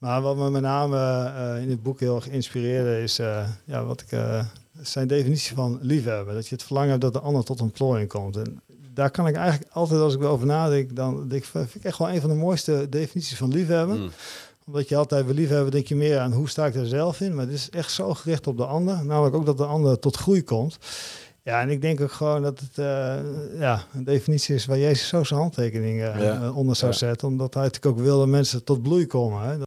Maar wat me met name in het boek heel erg inspireerde is zijn definitie van liefhebben. Dat je het verlangen hebt dat de ander tot een plooiing komt. En daar kan ik eigenlijk altijd, als ik erover nadenk, vind ik echt wel een van de mooiste definities van liefhebben. Omdat je altijd wil liefhebben, denk je meer aan hoe sta ik er zelf in. Maar het is echt zo gericht op de ander. Namelijk ook dat de ander tot groei komt. Ja, en ik denk ook gewoon dat het een definitie is waar Jezus zo zijn handtekening onder zou zetten. Omdat hij natuurlijk ook wil dat mensen tot bloei komen. Hè.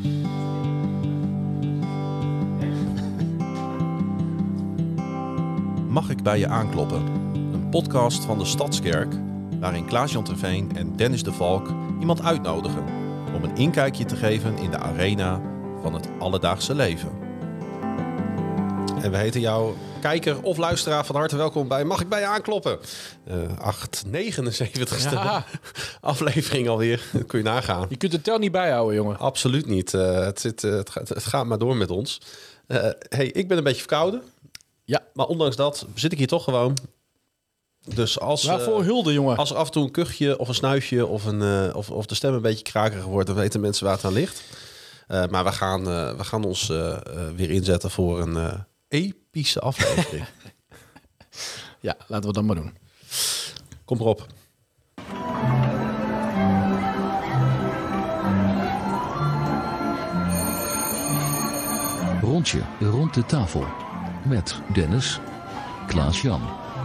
Mag ik bij je aankloppen? Een podcast van de Stadskerk, waarin Klaas-Jan Terveen en Dennis de Valk iemand uitnodigen om een inkijkje te geven in de arena van het alledaagse leven. En we heten jou, kijker of luisteraar, van harte welkom bij Mag ik bij je aankloppen? 79ste aflevering alweer. Dat kun je nagaan. Je kunt het tel niet bijhouden, jongen. Absoluut niet. Het gaat maar door met ons. Ik ben een beetje verkouden. Ja. Maar ondanks dat zit ik hier toch gewoon. Dus Waarvoor hulde, jongen? Als er af en toe een kuchje of een snuifje of de stem een beetje krakerig wordt, dan weten mensen waar het aan ligt. Maar we gaan ons weer inzetten voor een epische aflevering. Ja, laten we dat maar doen. Kom erop. Rondje rond de tafel. Met Dennis, Klaas-Jan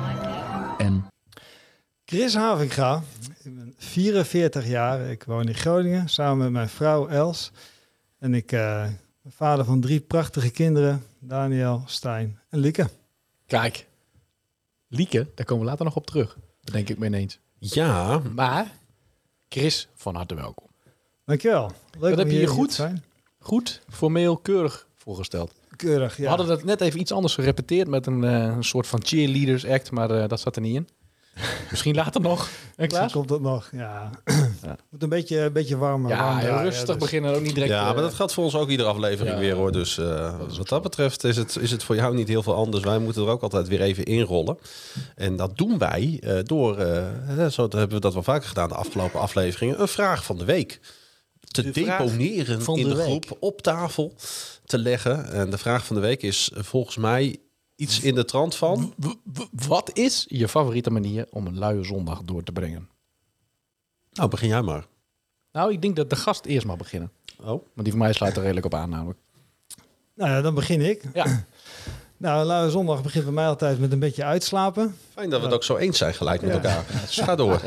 en Chris Havinga. Ik ben 44 jaar. Ik woon in Groningen samen met mijn vrouw Els. En ik ben vader van 3 prachtige kinderen. Daniel, Stijn en Lieke. Kijk, Lieke, daar komen we later nog op terug. Bedenk ik me ineens. Ja. Maar, Chris, van harte welkom. Dankjewel. Leuk. Wat heb je hier zijn. goed, formeel, keurig voorgesteld. Keurig, ja. We hadden dat net even iets anders gerepeteerd met een soort van cheerleaders act, maar dat zat er niet in. Misschien later nog. En Klaas? Misschien komt dat nog, ja. Moet een beetje warmer. Ja, warm rustig beginnen, ook niet direct. Ja, maar dat geldt voor ons ook iedere aflevering weer, hoor. Dus wat dat betreft is het voor jou niet heel veel anders. Wij moeten er ook altijd weer even inrollen. En dat doen wij door, zo hebben we dat wel vaker gedaan de afgelopen afleveringen, een vraag van de week te deponeren in de groep, op tafel te leggen. En de vraag van de week is volgens mij iets in de trant van: Wat is je favoriete manier om een luie zondag door te brengen? Nou, begin jij maar. Nou, ik denk dat de gast eerst mag beginnen. Oh. Want die van mij sluit er redelijk op aan namelijk. Nou ja, dan begin ik. Ja. Nou, luie zondag begint bij mij altijd met een beetje uitslapen. Fijn dat we het ook zo eens zijn gelijk met elkaar. Dus ga door.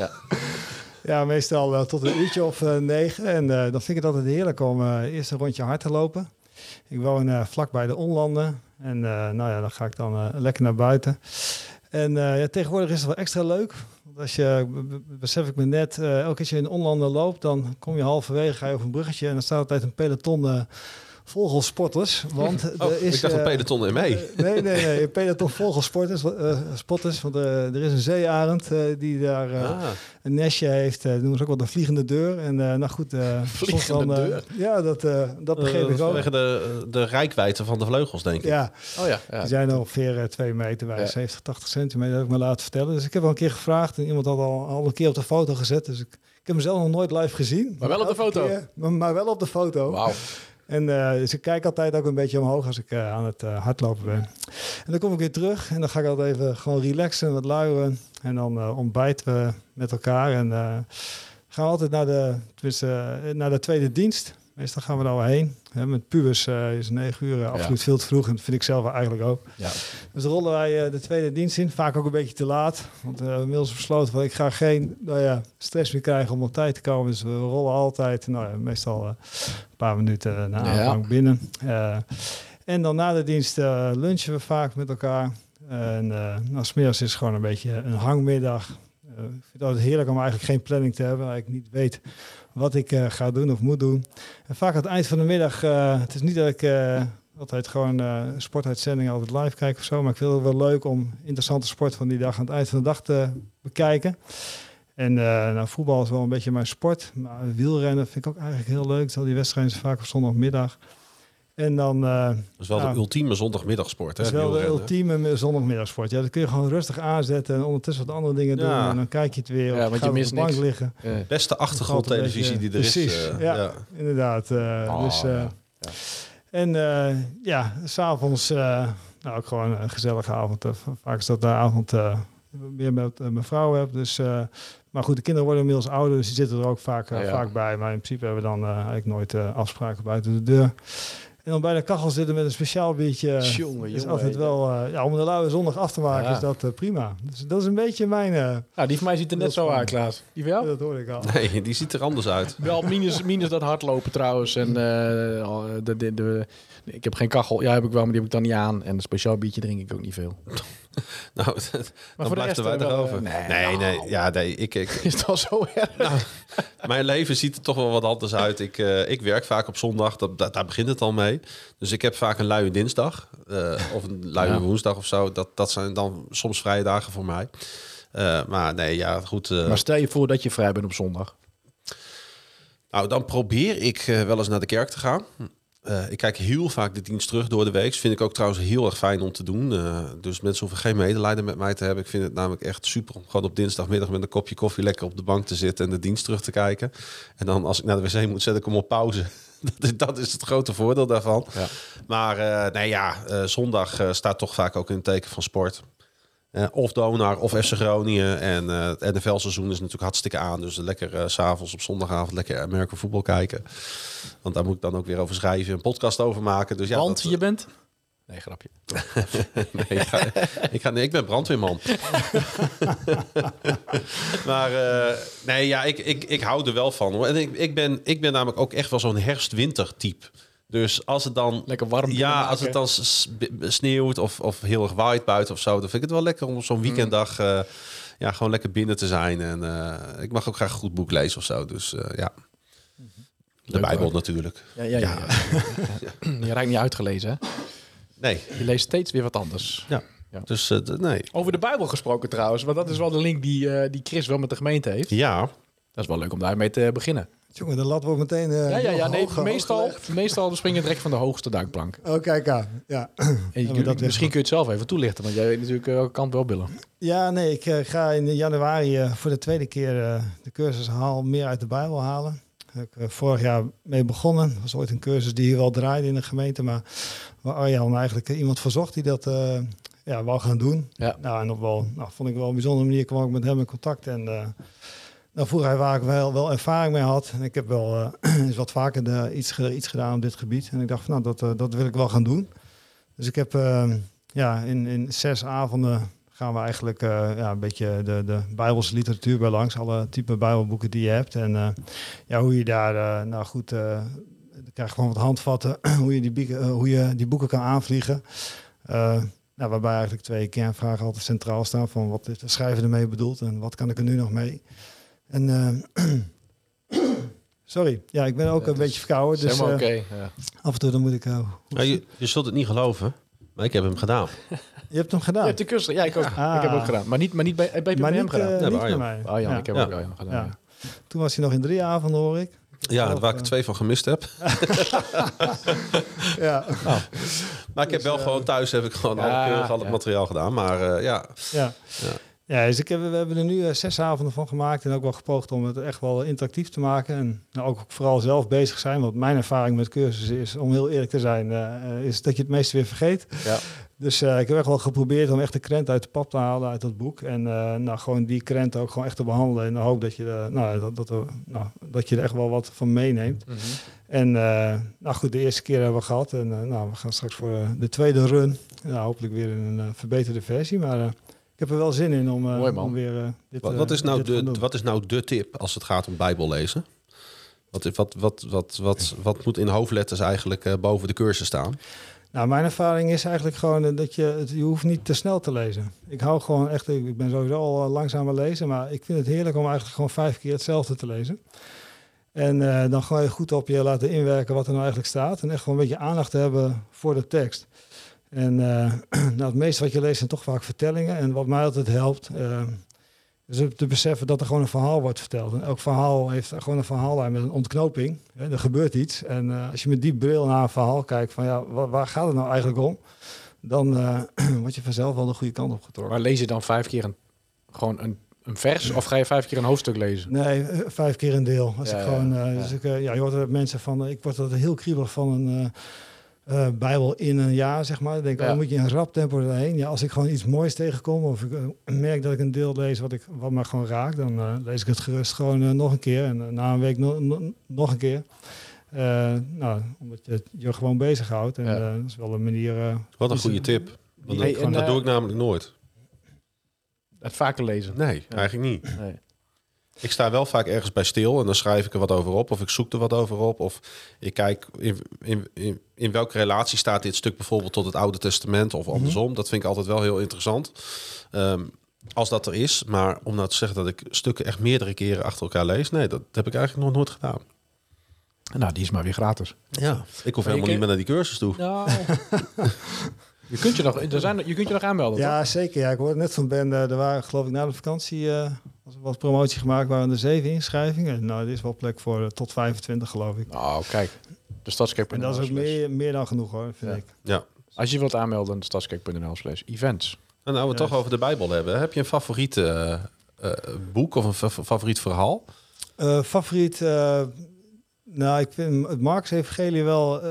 Ja, meestal tot een uurtje of 9. En dan vind ik het altijd heerlijk om eerst een rondje hard te lopen. Ik woon vlak bij de Onlanden. En dan ga ik dan lekker naar buiten. En tegenwoordig is het wel extra leuk. Want als je, besef ik me net, elke keer als je in de Onlanden loopt, dan kom je halverwege, ga je over een bruggetje en dan staat altijd een peloton vogelsporters. Want er is, ik dacht een peloton in mee. Nee, een peloton vogelsporters. Want er is een zeearend die daar een nestje heeft. Dat noemen ze ook wel de vliegende deur. En vliegende deur? Ja, dat begreep ik ook. Vanwege de reikwijdte van de vleugels, denk ik. Ja, ja. Die zijn ongeveer 2 meter bij 70, 80 centimeter, heb ik me laten vertellen. Dus ik heb al een keer gevraagd en iemand had al een keer op de foto gezet. Dus ik heb mezelf nog nooit live gezien. Maar wel op de foto? Maar wel op de foto. Wauw. En dus ik kijk altijd ook een beetje omhoog als ik aan het hardlopen ben. En dan kom ik weer terug en dan ga ik altijd even gewoon relaxen, wat luieren. En dan ontbijten we met elkaar en gaan we altijd naar de tweede dienst. Meestal gaan we daar wel heen. Met pubers is 9 uur absoluut veel te vroeg. En dat vind ik zelf eigenlijk ook. Ja. Dus dan rollen wij de tweede dienst in. Vaak ook een beetje te laat. Want we hebben inmiddels besloten van ik ga geen stress meer krijgen om op tijd te komen. Dus we rollen altijd meestal een paar minuten na aanvang binnen. En dan na de dienst lunchen we vaak met elkaar. En 's middags is het gewoon een beetje een hangmiddag. Ik vind het altijd heerlijk om eigenlijk geen planning te hebben. Ik niet weet wat ik ga doen of moet doen. En vaak aan het eind van de middag, het is niet dat ik altijd gewoon sportuitzendingen altijd live kijk of zo, maar ik vind het wel leuk om interessante sport van die dag aan het eind van de dag te bekijken. En voetbal is wel een beetje mijn sport, maar wielrennen vind ik ook eigenlijk heel leuk. Al die wedstrijden zijn vaak op zondagmiddag. En dan... Dat is wel de ultieme zondagmiddagsport. Dat is wel de ultieme zondagmiddagsport. Ja, dat kun je gewoon rustig aanzetten en ondertussen wat andere dingen doen. En dan kijk je het weer. Ja, want je mist op de bank niks. Liggen. Beste achtergrondtelevisie die er is. Precies, inderdaad. En s'avonds ook gewoon een gezellige avond. Vaak is dat de avond weer met mijn vrouw heb. Dus, maar goed, de kinderen worden inmiddels ouder, dus die zitten er ook vaak bij. Maar in principe hebben we dan eigenlijk nooit afspraken buiten de deur. En dan bij de kachel zitten met een speciaal biertje. Is altijd wel, om de luie zondag af te maken, is dat prima. Dus dat is een beetje mijn... die van mij ziet er net zo uit, Klaas. Die van jou? Dat hoor ik al. Nee, die ziet er anders uit. Wel minus dat hardlopen trouwens. En ik heb geen kachel. Ja, heb ik wel, maar die heb ik dan niet aan. En een speciaal biertje drink ik ook niet veel. Nou, dan blijven wij erover. Nee. Ik is het al zo erg? Nou, mijn leven ziet er toch wel wat anders uit. Ik werk vaak op zondag. Daar begint het al mee. Dus ik heb vaak een luie dinsdag. Of een luie woensdag of zo. Dat zijn dan soms vrije dagen voor mij. Maar nee, ja, goed. Maar stel je voor dat je vrij bent op zondag. Nou, dan probeer ik wel eens naar de kerk te gaan. Ik kijk heel vaak de dienst terug door de week. Vind ik ook trouwens heel erg fijn om te doen. Dus mensen hoeven geen medelijden met mij te hebben. Ik vind het namelijk echt super om gewoon op dinsdagmiddag met een kopje koffie lekker op de bank te zitten en de dienst terug te kijken. En dan als ik naar de wc moet, zet ik hem op pauze. Dat is het grote voordeel daarvan. Ja. Maar zondag staat toch vaak ook in het teken van sport. Of Donar of FC Groningen. En het NFL-seizoen is natuurlijk hartstikke aan. Dus lekker 's avonds op zondagavond lekker American voetbal kijken. Want daar moet ik dan ook weer over schrijven. Een podcast over maken. Dus want je bent? Nee, grapje. Ik ben brandweerman. Maar ik hou er wel van, hoor. En ik ben namelijk ook echt wel zo'n herfst-winter type. Dus als het dan lekker warm, als het dan sneeuwt of heel erg waait buiten of zo, dan vind ik het wel lekker om op zo'n weekenddag gewoon lekker binnen te zijn. En ik mag ook graag een goed boek lezen of zo. Dus de Bijbel natuurlijk. Ja. Je raakt niet uitgelezen, hè? Nee. Je leest steeds weer wat anders. Ja. Dus nee. Over de Bijbel gesproken trouwens, want dat is wel de link die Chris wel met de gemeente heeft. Ja. Dat is wel leuk om daarmee te beginnen. Jongen, de lat wordt meteen meestal springen direct van de hoogste duikplank. Oh, kijk aan. Ja. Misschien kun je het zelf even toelichten, want jij weet natuurlijk welke kant wel billen. Ja, nee, ik ga in januari voor de tweede keer de cursus meer uit de Bijbel halen. Daar heb ik vorig jaar mee begonnen. Dat was ooit een cursus die hier wel draaide in de gemeente, maar waar Arjan eigenlijk iemand verzocht die dat wou gaan doen. Ja. Vond ik wel een bijzondere manier, kwam ik met hem in contact en... Dan vroeg hij waar ik wel ervaring mee had. En ik heb wel eens wat vaker iets gedaan op dit gebied. En ik dacht van dat wil ik wel gaan doen. Dus ik heb in 6 avonden gaan we eigenlijk een beetje de Bijbelse literatuur bij langs. Alle type Bijbelboeken die je hebt. En hoe je daar dan krijg je gewoon wat handvatten. hoe je die boeken kan aanvliegen. Waarbij eigenlijk 2 kernvragen altijd centraal staan. Van wat is de schrijver ermee bedoeld en wat kan ik er nu nog mee? En sorry, ik ben ook een beetje verkouden. Dus af en toe dan moet ik... je zult het niet geloven, maar ik heb hem gedaan. Je hebt hem gedaan? Je hebt de cursus, ja, ik ook. Ik heb ook gedaan. Maar niet bij hem gedaan. Niet bij mij. Arjan, ik heb ook Arjan gedaan. Ja. Toen was hij nog in 3 avonden, hoor ik. Ja, waar ik 2 van gemist heb. Ja. Oh. Maar ik heb wel gewoon thuis heb ik gewoon al het materiaal gedaan. Maar Ja, dus we hebben er nu 6 avonden van gemaakt en ook wel gepoogd om het echt wel interactief te maken. En ook vooral zelf bezig zijn, want mijn ervaring met cursussen is, om heel eerlijk te zijn, is dat je het meeste weer vergeet. Ja. Dus ik heb echt wel geprobeerd om echt de krent uit de pap te halen uit dat boek. En gewoon die krent ook gewoon echt te behandelen in de hoop dat je, dat je er echt wel wat van meeneemt. Mm-hmm. En goed, de eerste keer hebben we gehad. En we gaan straks voor de tweede run. Hopelijk weer in een verbeterde versie, maar... ik heb er wel zin in om weer dit Wat is nou de tip als het gaat om Bijbel lezen? Wat moet in hoofdletters eigenlijk boven de cursus staan? Nou, mijn ervaring is eigenlijk gewoon dat je hoeft niet te snel te lezen. Ik hou gewoon echt, ik ben sowieso al langzamer lezen, maar ik vind het heerlijk om eigenlijk gewoon 5 keer hetzelfde te lezen. En dan gewoon goed op je laten inwerken wat er nou eigenlijk staat. En echt gewoon een beetje aandacht te hebben voor de tekst. En het meeste wat je leest zijn toch vaak vertellingen. En wat mij altijd helpt, Dus te beseffen dat er gewoon een verhaal wordt verteld. En elk verhaal heeft gewoon een verhaallijn met een ontknoping. Hè, er gebeurt iets. En als je met die bril naar een verhaal kijkt van ja, waar gaat het nou eigenlijk om? Dan word je vanzelf wel de goede kant op getrokken. Maar lees je dan 5 keer een vers of ga je 5 keer een hoofdstuk lezen? Nee, 5 keer een deel. Als Ja, ik gewoon, ja. Dus je hoort er mensen van, ik word altijd heel kriebelig van een Bijbel in een jaar, zeg maar. Dan denk ik, Ja. moet je in rap tempo erheen. Ja, als ik gewoon iets moois tegenkom of ik merk dat ik een deel lees wat me gewoon raakt, dan lees ik het gerust gewoon nog een keer. En na een week nog een keer. Omdat je gewoon bezighoudt. En dat is wel een manier... Wat een goede tip. Want Hey, dat, dat doe ik namelijk nooit. Het vaker lezen. Nee, eigenlijk niet. Nee. Ik sta wel vaak ergens bij stil en dan schrijf ik er wat over op. Of ik zoek er wat over op. Of ik kijk in welke relatie staat dit stuk bijvoorbeeld tot het Oude Testament of andersom. Dat vind ik altijd wel heel interessant. Als dat er is. Maar om nou te zeggen dat ik stukken echt meerdere keren achter elkaar lees. Nee, dat heb ik eigenlijk nog nooit gedaan. Nou, die is maar weer gratis. Ja, ik hoef Maar je helemaal niet meer naar die cursus toe. Nou, je kunt je nog aanmelden, toch? Ja, zeker. Ja, ik hoorde net van Ben, er waren geloof ik na de vakantie, was er wat promotie gemaakt, waren er 7 inschrijvingen. Nou, er is wel plek voor tot 25 geloof ik. Nou, kijk. De Stadskerk.nl. En dat is ook meer dan genoeg hoor, vind ik. Ja. Als je wilt aanmelden, de Stadskerk.nl/events. En nou we het toch over de Bijbel hebben. Heb je een favoriet boek of een favoriet verhaal? Favoriet, nou ik vind het Marcus evangelie wel...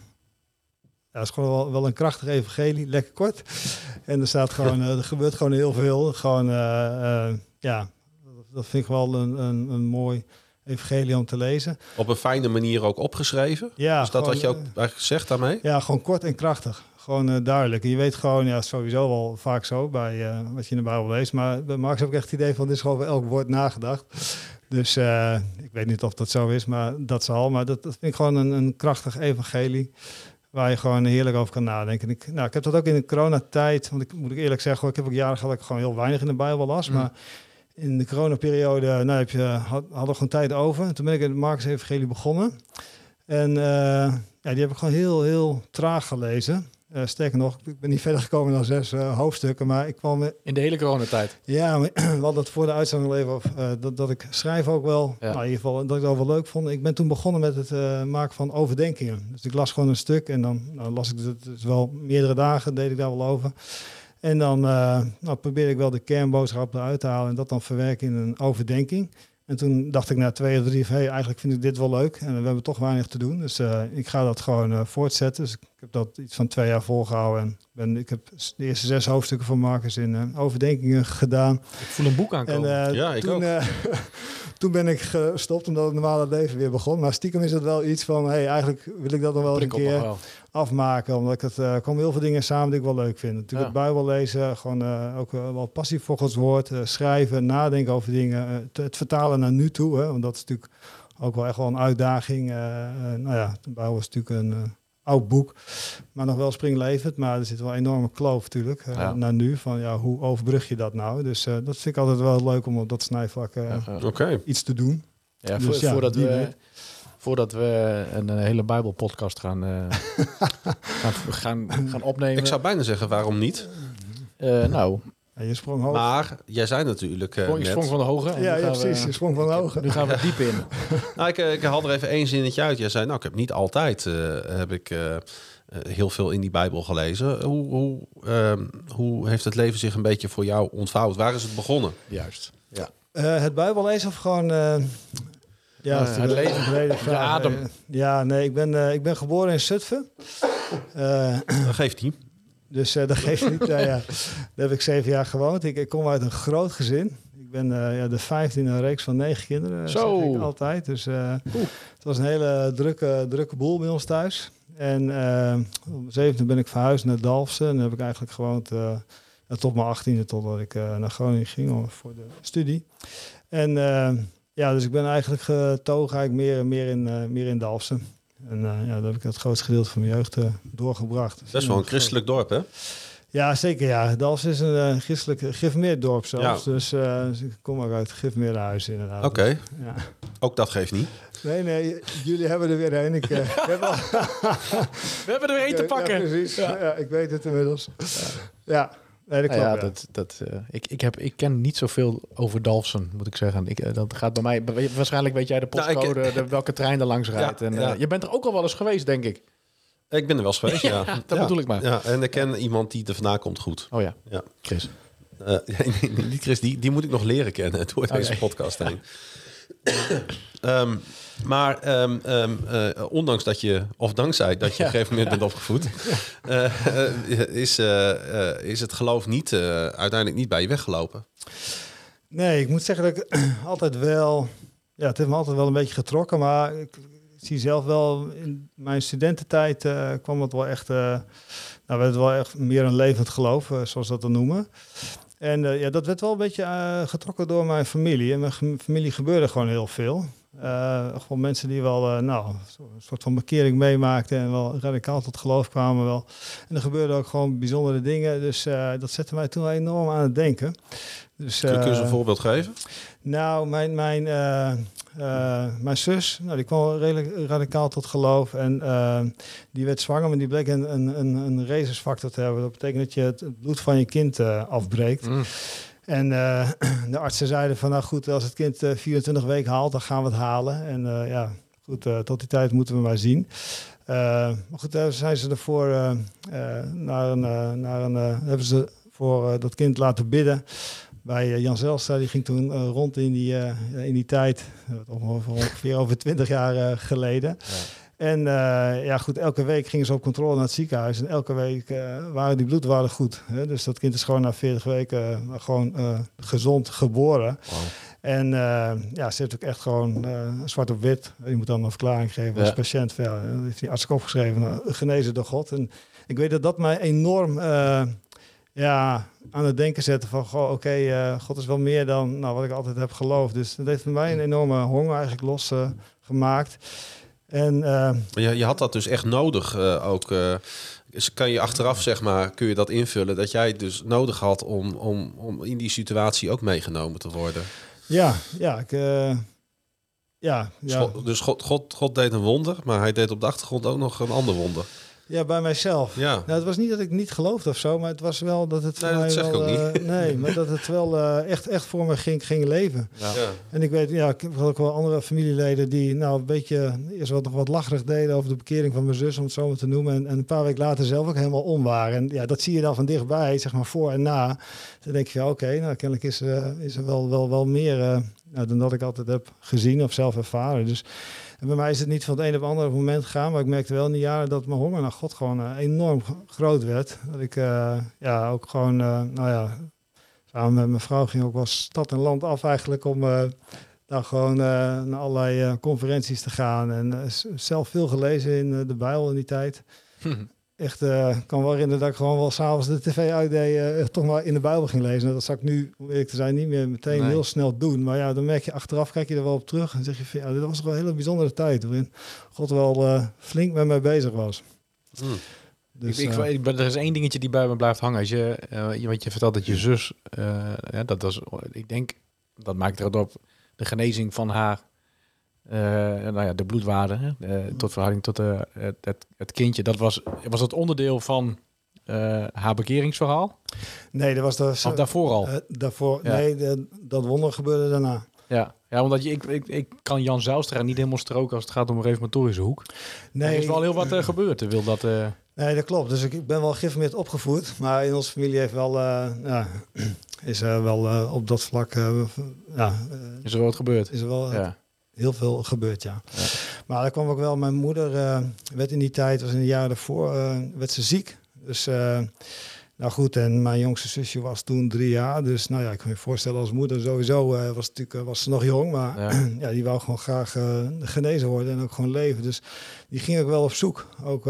Ja, het is gewoon wel een krachtig evangelie, lekker kort. En er staat gewoon, er gebeurt gewoon heel veel. Gewoon, ja, dat vind ik wel een mooi evangelie om te lezen. Op een fijne manier ook opgeschreven? Ja, is dat gewoon, wat je ook eigenlijk zegt daarmee? Ja, gewoon kort en krachtig. Gewoon duidelijk. En je weet gewoon, ja, sowieso wel vaak zo bij wat je in de Bijbel leest. Maar bij Marcus heb ik echt het idee van, dit is gewoon voor elk woord nagedacht. Dus ik weet niet of dat zo is, maar dat zal. Maar dat vind ik gewoon een krachtig evangelie. Waar je gewoon heerlijk over kan nadenken. Ik heb dat ook in de coronatijd. Want ik moet eerlijk zeggen, ik heb ook jaren gehad dat ik gewoon heel weinig in de Bijbel las. Maar in de coronaperiode hadden we gewoon tijd over. En toen ben ik in het Marcus Evangelie begonnen. En die heb ik gewoon heel, heel traag gelezen. Sterker nog, ik ben niet verder gekomen dan 6 hoofdstukken. Maar ik kwam... In de hele coronatijd? Ja, we hadden het voor de uitzending al even dat ik schrijf ook wel. Ja. Nou, in ieder geval dat ik het wel leuk vond. Ik ben toen begonnen met het maken van overdenkingen. Dus ik las gewoon een stuk en dan las ik het dus wel meerdere dagen, deed ik daar wel over. En dan probeerde ik wel de kernboodschap eruit te halen en dat dan verwerken in een overdenking. En toen dacht ik na 2 of 3 van, eigenlijk vind ik dit wel leuk. En we hebben toch weinig te doen. Dus ik ga dat gewoon voortzetten. Dus ik heb dat iets van 2 jaar volgehouden. En ik heb de eerste 6 hoofdstukken van Marcus in overdenkingen gedaan. Ik voel een boek aankomen. En Ja, ik ook. toen ben ik gestopt omdat het normale leven weer begon. Maar stiekem is het wel iets van, eigenlijk wil ik dat nog wel Prikkel een keer nog wel. afmaken. Omdat ik het komen heel veel dingen samen die ik wel leuk vind. Natuurlijk het Bijbel lezen, gewoon ook wel passief voor Gods woord. Schrijven, nadenken over dingen. Het vertalen naar nu toe. Hè, want dat is natuurlijk ook wel echt wel een uitdaging. De Bijbel is natuurlijk een oud boek. Maar nog wel springlevend. Maar er zit wel een enorme kloof natuurlijk naar nu. Van hoe overbrug je dat nou? Dus dat vind ik altijd wel leuk om op dat snijvlak iets te doen. Ja, Dus voordat we een hele Bijbelpodcast gaan opnemen. Ik zou bijna zeggen, waarom niet? Ja, je sprong hoog. Maar jij zei natuurlijk Je sprong van de hoge. En Ja, nu gaan precies. we- Je sprong van de hoge. Nu gaan we diep in. Nou, ik haal er even 1 zinnetje uit. Jij zei, ik heb niet altijd heel veel in die Bijbel gelezen. Hoe heeft het leven zich een beetje voor jou ontvouwd? Waar is het begonnen? Juist. Ja. Het Bijbel lezen of gewoon... het leven. De adem. Ik ben geboren in Zutphen. Dat geeft niet. Dus dat geeft niet. Daar heb ik 7 jaar gewoond. Ik kom uit een groot gezin. Ik ben de 15e in een reeks van 9 kinderen. Zo. Zeg ik altijd. Dus het was een hele drukke boel bij ons thuis. En op 17 ben ik verhuisd naar Dalfsen. En dan heb ik eigenlijk gewoond tot mijn 18e, totdat ik naar Groningen ging voor de studie. En dus ik ben eigenlijk getogen meer in Dalfsen. En daar heb ik het grootste gedeelte van mijn jeugd doorgebracht. Dat is wel een christelijk dorp, hè? Ja, zeker. Ja. Dalfsen is een christelijk gereformeerd dorp zelfs. Ja. Dus ik kom ook uit gereformeerde huizen inderdaad. Oké. Dus, ja. Ook dat geeft niet. Nee, jullie hebben er weer een. We hebben er weer één te pakken. Ja, precies. Ja. Ik weet het inmiddels. Ja. Nee, dat klopt, Ik ken niet zoveel over Dalfsen, moet ik zeggen. Dat gaat bij mij... Waarschijnlijk weet jij de postcode, welke trein er langs rijdt. Je bent er ook al wel eens geweest, denk ik. Ik ben er wel eens geweest, ja. Dat bedoel ik maar. Ja, en ik ken iemand die er vandaan komt goed. Oh ja, ja. Chris. Niet Chris, die moet ik nog leren kennen door deze podcast heen. Ondanks dat je, of dankzij dat je op een gegeven moment bent opgevoed, is het geloof niet uiteindelijk niet bij je weggelopen. Nee, ik moet zeggen dat ik altijd wel... Ja, het heeft me altijd wel een beetje getrokken, maar ik zie zelf wel in mijn studententijd kwam het wel echt... werd het wel echt meer een levend geloof, zoals dat dan noemen. En dat werd wel een beetje getrokken door mijn familie. In mijn familie gebeurde gewoon heel veel. Gewoon mensen die wel een soort van bekering meemaakten en wel radicaal tot geloof kwamen wel. En er gebeurden ook gewoon bijzondere dingen. Dus dat zette mij toen enorm aan het denken. Dus, Kun je eens een voorbeeld geven? Nou, mijn zus, die kwam wel redelijk radicaal tot geloof. En die werd zwanger, maar die bleek een rhesusfactor te hebben. Dat betekent dat je het bloed van je kind afbreekt. En de artsen zeiden van, nou goed, als het kind 24 weken haalt, dan gaan we het halen. En tot die tijd moeten we maar zien. Maar goed, daar zijn ze ervoor hebben ze voor dat kind laten bidden. Bij Jan Zijlstra, die ging toen rond in die tijd, ongeveer over 20 jaar geleden. Ja. En goed, elke week gingen ze op controle naar het ziekenhuis. En elke week waren die bloedwaarden goed. Hè? Dus dat kind is gewoon na 40 weken gezond geboren. Wow. En ze heeft ook echt gewoon zwart op wit. Je moet dan een verklaring geven als patiënt. Dat heeft die arts ook opgeschreven. Genezen door God. En ik weet dat mij enorm... aan het denken zetten van... God is wel meer dan wat ik altijd heb geloofd. Dus dat heeft bij mij een enorme honger eigenlijk losgemaakt. En je had dat dus echt nodig ook. Kan je achteraf, zeg maar, kun je dat invullen... dat jij het dus nodig had om in die situatie ook meegenomen te worden? Dus God deed een wonder... maar hij deed op de achtergrond ook nog een ander wonder. Ja, bij mijzelf. Ja. Nou, het was niet dat ik niet geloofde of zo, maar het was wel dat het voor mij wel... maar dat het wel echt voor me ging leven. Ja. Ja. En ik weet, ik heb ook wel andere familieleden die een beetje eerst nog wat lacherig deden over de bekering van mijn zus, om het zo maar te noemen. En een paar weken later zelf ook helemaal om waren. En dat zie je dan van dichtbij, zeg maar voor en na. Dan denk je, kennelijk is er wel meer dan dat ik altijd heb gezien of zelf ervaren. Dus... En bij mij is het niet van het een op het andere moment gegaan, maar ik merkte wel in die jaren dat mijn honger naar God gewoon enorm groot werd. Dat ik ook gewoon, samen met mijn vrouw ging ook wel stad en land af eigenlijk om daar gewoon naar allerlei conferenties te gaan. En zelf veel gelezen in de Bijbel in die tijd. Echt, kan wel herinneren dat ik gewoon wel s'avonds de tv uitdeed, toch maar in de Bijbel ging lezen. Dat zou ik nu, om eerlijk te zijn, niet meer meteen heel snel doen. Maar dan merk je achteraf, kijk je er wel op terug en zeg je van, dit was toch wel een hele bijzondere tijd, waarin God wel flink met mij bezig was. Dus, er is één dingetje die bij me blijft hangen. Als je vertelt dat je zus, ik denk, dat maakt er op de genezing van haar, de bloedwaarden, tot verhouding tot het kindje. Dat was het onderdeel van haar bekeringsverhaal? Nee, dat was of daarvoor al? Daarvoor, ja. Nee, dat wonder gebeurde daarna. Ja, omdat ik kan Jan Zijlstra niet helemaal stroken als het gaat om een reformatorische hoek. Nee, er is wel heel wat gebeurd. Wil dat... Nee, dat klopt. Dus ik ben wel geïnformeerd opgevoed, maar in onze familie heeft wel, is er wel op dat vlak, is er wel wat gebeurd? Is er wel heel veel gebeurd, ja. Maar daar kwam ook wel. Mijn moeder werd in die tijd, was in de jaren daarvoor, werd ze ziek. Dus en mijn jongste zusje was toen 3 jaar. Dus ik kan je voorstellen als moeder sowieso was ze nog jong. Maar die wou gewoon graag genezen worden en ook gewoon leven. Dus die ging ook wel op zoek. Ook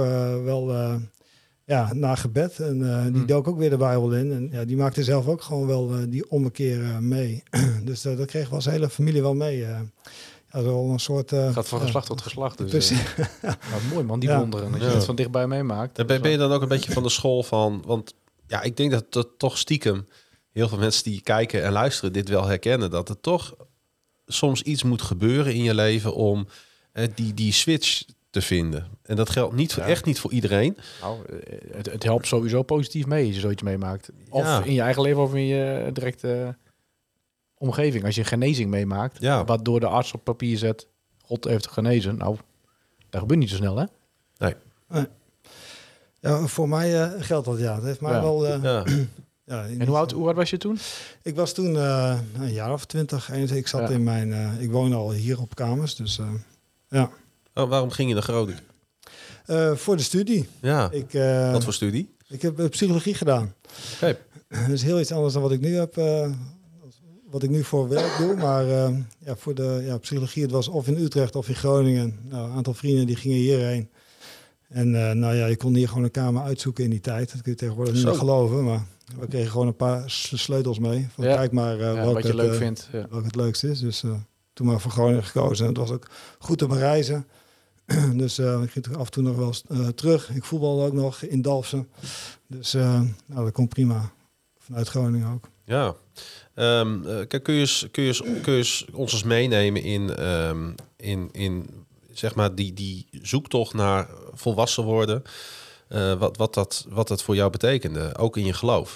naar gebed. En die dook ook weer de Bijbel in. En die maakte zelf ook gewoon wel die ommekeer mee. Dus dat kreeg wel zijn hele familie wel mee. Wel een soort... gaat van geslacht tot geslacht. Dus, mooi man, die wonderen. Als je het van dichtbij meemaakt. Ben je dan ook een beetje van de school van... Want ik denk dat het toch stiekem... heel veel mensen die kijken en luisteren dit wel herkennen... dat er toch soms iets moet gebeuren in je leven... om die switch te vinden. En dat geldt niet echt niet voor iedereen. Nou, het helpt sowieso positief mee als je zoiets meemaakt. Of in je eigen leven of in je directe omgeving. Als je genezing meemaakt, wat door de arts op papier zet, God heeft genezen. Nou, dat gebeurt niet zo snel, hè? Nee. Ja, voor mij geldt dat, ja. Dat heeft mij wel... En hoe oud was je toen? Ik was toen een jaar of 20. Ik zat in mijn... ik woon al hier op kamers, dus ja. Oh, waarom ging je naar Groningen? Voor de studie. Ja, wat voor studie? Ik heb psychologie gedaan. Okay. Dat is heel iets anders dan wat ik nu heb... wat ik nu voor werk doe, maar voor de psychologie, het was of in Utrecht of in Groningen. Nou, een aantal vrienden die gingen hierheen. En je kon hier gewoon een kamer uitzoeken in die tijd. Dat kun je tegenwoordig niet meer geloven, maar we kregen gewoon een paar sleutels mee. Van, kijk maar wat je leuk vindt. Welk het leukste is. Dus toen maar voor Groningen gekozen. En het was ook goed te bereizen. Dus ik ging af en toe nog wel eens terug. Ik voetbalde ook nog in Dalfsen. Dus dat komt prima. Vanuit Groningen ook. Ja. Kun je ons eens meenemen in zeg maar die zoektocht naar volwassen worden, wat dat voor jou betekende, ook in je geloof?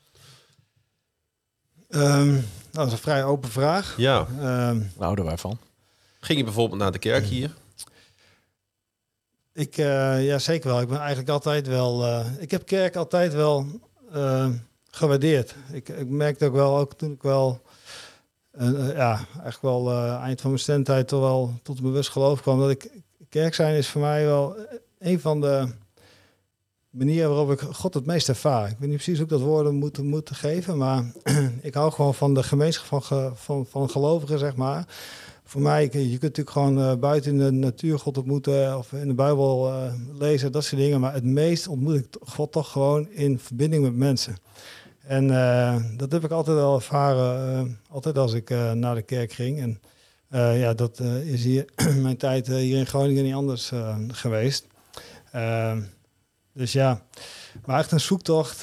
Dat is een vrij open vraag. Ja. Waar houden wij van? Ging je bijvoorbeeld naar de kerk hier? Ja, zeker wel. Ik ben eigenlijk altijd wel... ik heb kerk altijd wel gewaardeerd. Ik merkte ook wel, ook toen ik wel... eigenlijk wel eind van mijn studententijd toch wel tot een bewust geloof kwam. Dat kerk zijn is voor mij wel een van de manieren waarop ik God het meest ervaar. Ik weet niet precies hoe ik dat woorden moet geven, maar ik hou gewoon van de gemeenschap van gelovigen, zeg maar. Voor mij, je kunt natuurlijk gewoon buiten in de natuur God ontmoeten of in de Bijbel lezen, dat soort dingen. Maar het meest ontmoet ik God toch gewoon in verbinding met mensen. En dat heb ik altijd wel ervaren, altijd als ik naar de kerk ging. En dat is hier mijn tijd hier in Groningen niet anders geweest. Dus ja, maar echt een zoektocht.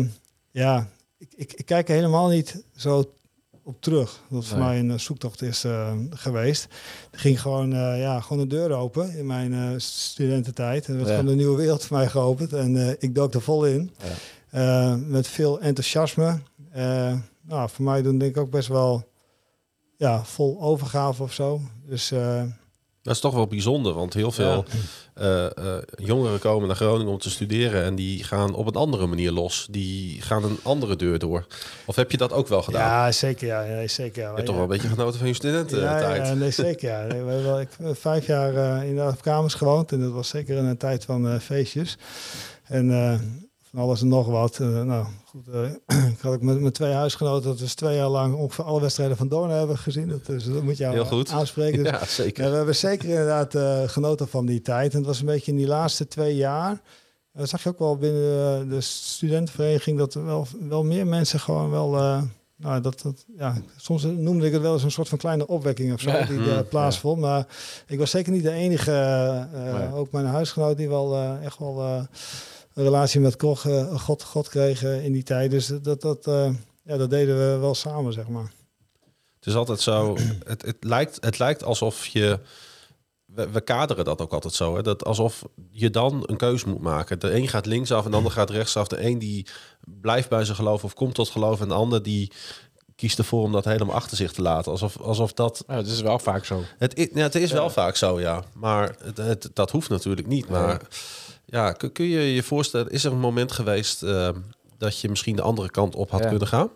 Ik kijk er helemaal niet zo op terug. Dat voor mij een zoektocht is geweest. Er ging gewoon de deur open in mijn studententijd. Er werd gewoon een nieuwe wereld voor mij geopend. En ik dook er vol in. Ja. Met veel enthousiasme. Voor mij doen denk ik ook best wel vol overgave of zo. Dus... dat is toch wel bijzonder, want heel veel jongeren komen naar Groningen om te studeren en die gaan op een andere manier los. Die gaan een andere deur door. Of heb je dat ook wel gedaan? Ja, zeker. Ja, zeker. Ja. Je hebt toch wel een beetje genoten van je studententijd? Ja, nee, zeker. Ja. Ik heb 5 jaar in op kamers gewoond en dat was zeker een tijd van feestjes. En van alles en nog wat. Ik had met mijn 2 huisgenoten dat we 2 jaar lang ongeveer alle wedstrijden van Doorn hebben gezien. Dat moet je aanspreken. Dus, ja, zeker. We hebben zeker inderdaad genoten van die tijd. En het was een beetje in die laatste 2 jaar. Dat zag je ook wel binnen de studentenvereniging dat er wel meer mensen gewoon wel... soms noemde ik het wel eens een soort van kleine opwekking of zo die plaatsvond. Maar ik was zeker niet de enige. Ook mijn huisgenoot die wel echt wel een relatie met God kreeg in die tijd. Dus dat deden we wel samen, zeg maar. Het is altijd zo. Het lijkt alsof je... We kaderen dat ook altijd zo. Hè? Dat alsof je dan een keuze moet maken. De een gaat linksaf en de ander gaat rechtsaf. De een die blijft bij zijn geloof of komt tot geloof. En de ander die kiest ervoor om dat helemaal achter zich te laten. Alsof dat... Ja, het is wel vaak zo. Het is wel vaak zo, ja. Maar dat hoeft natuurlijk niet. Maar kun je je voorstellen... Is er een moment geweest dat je misschien de andere kant op had kunnen gaan?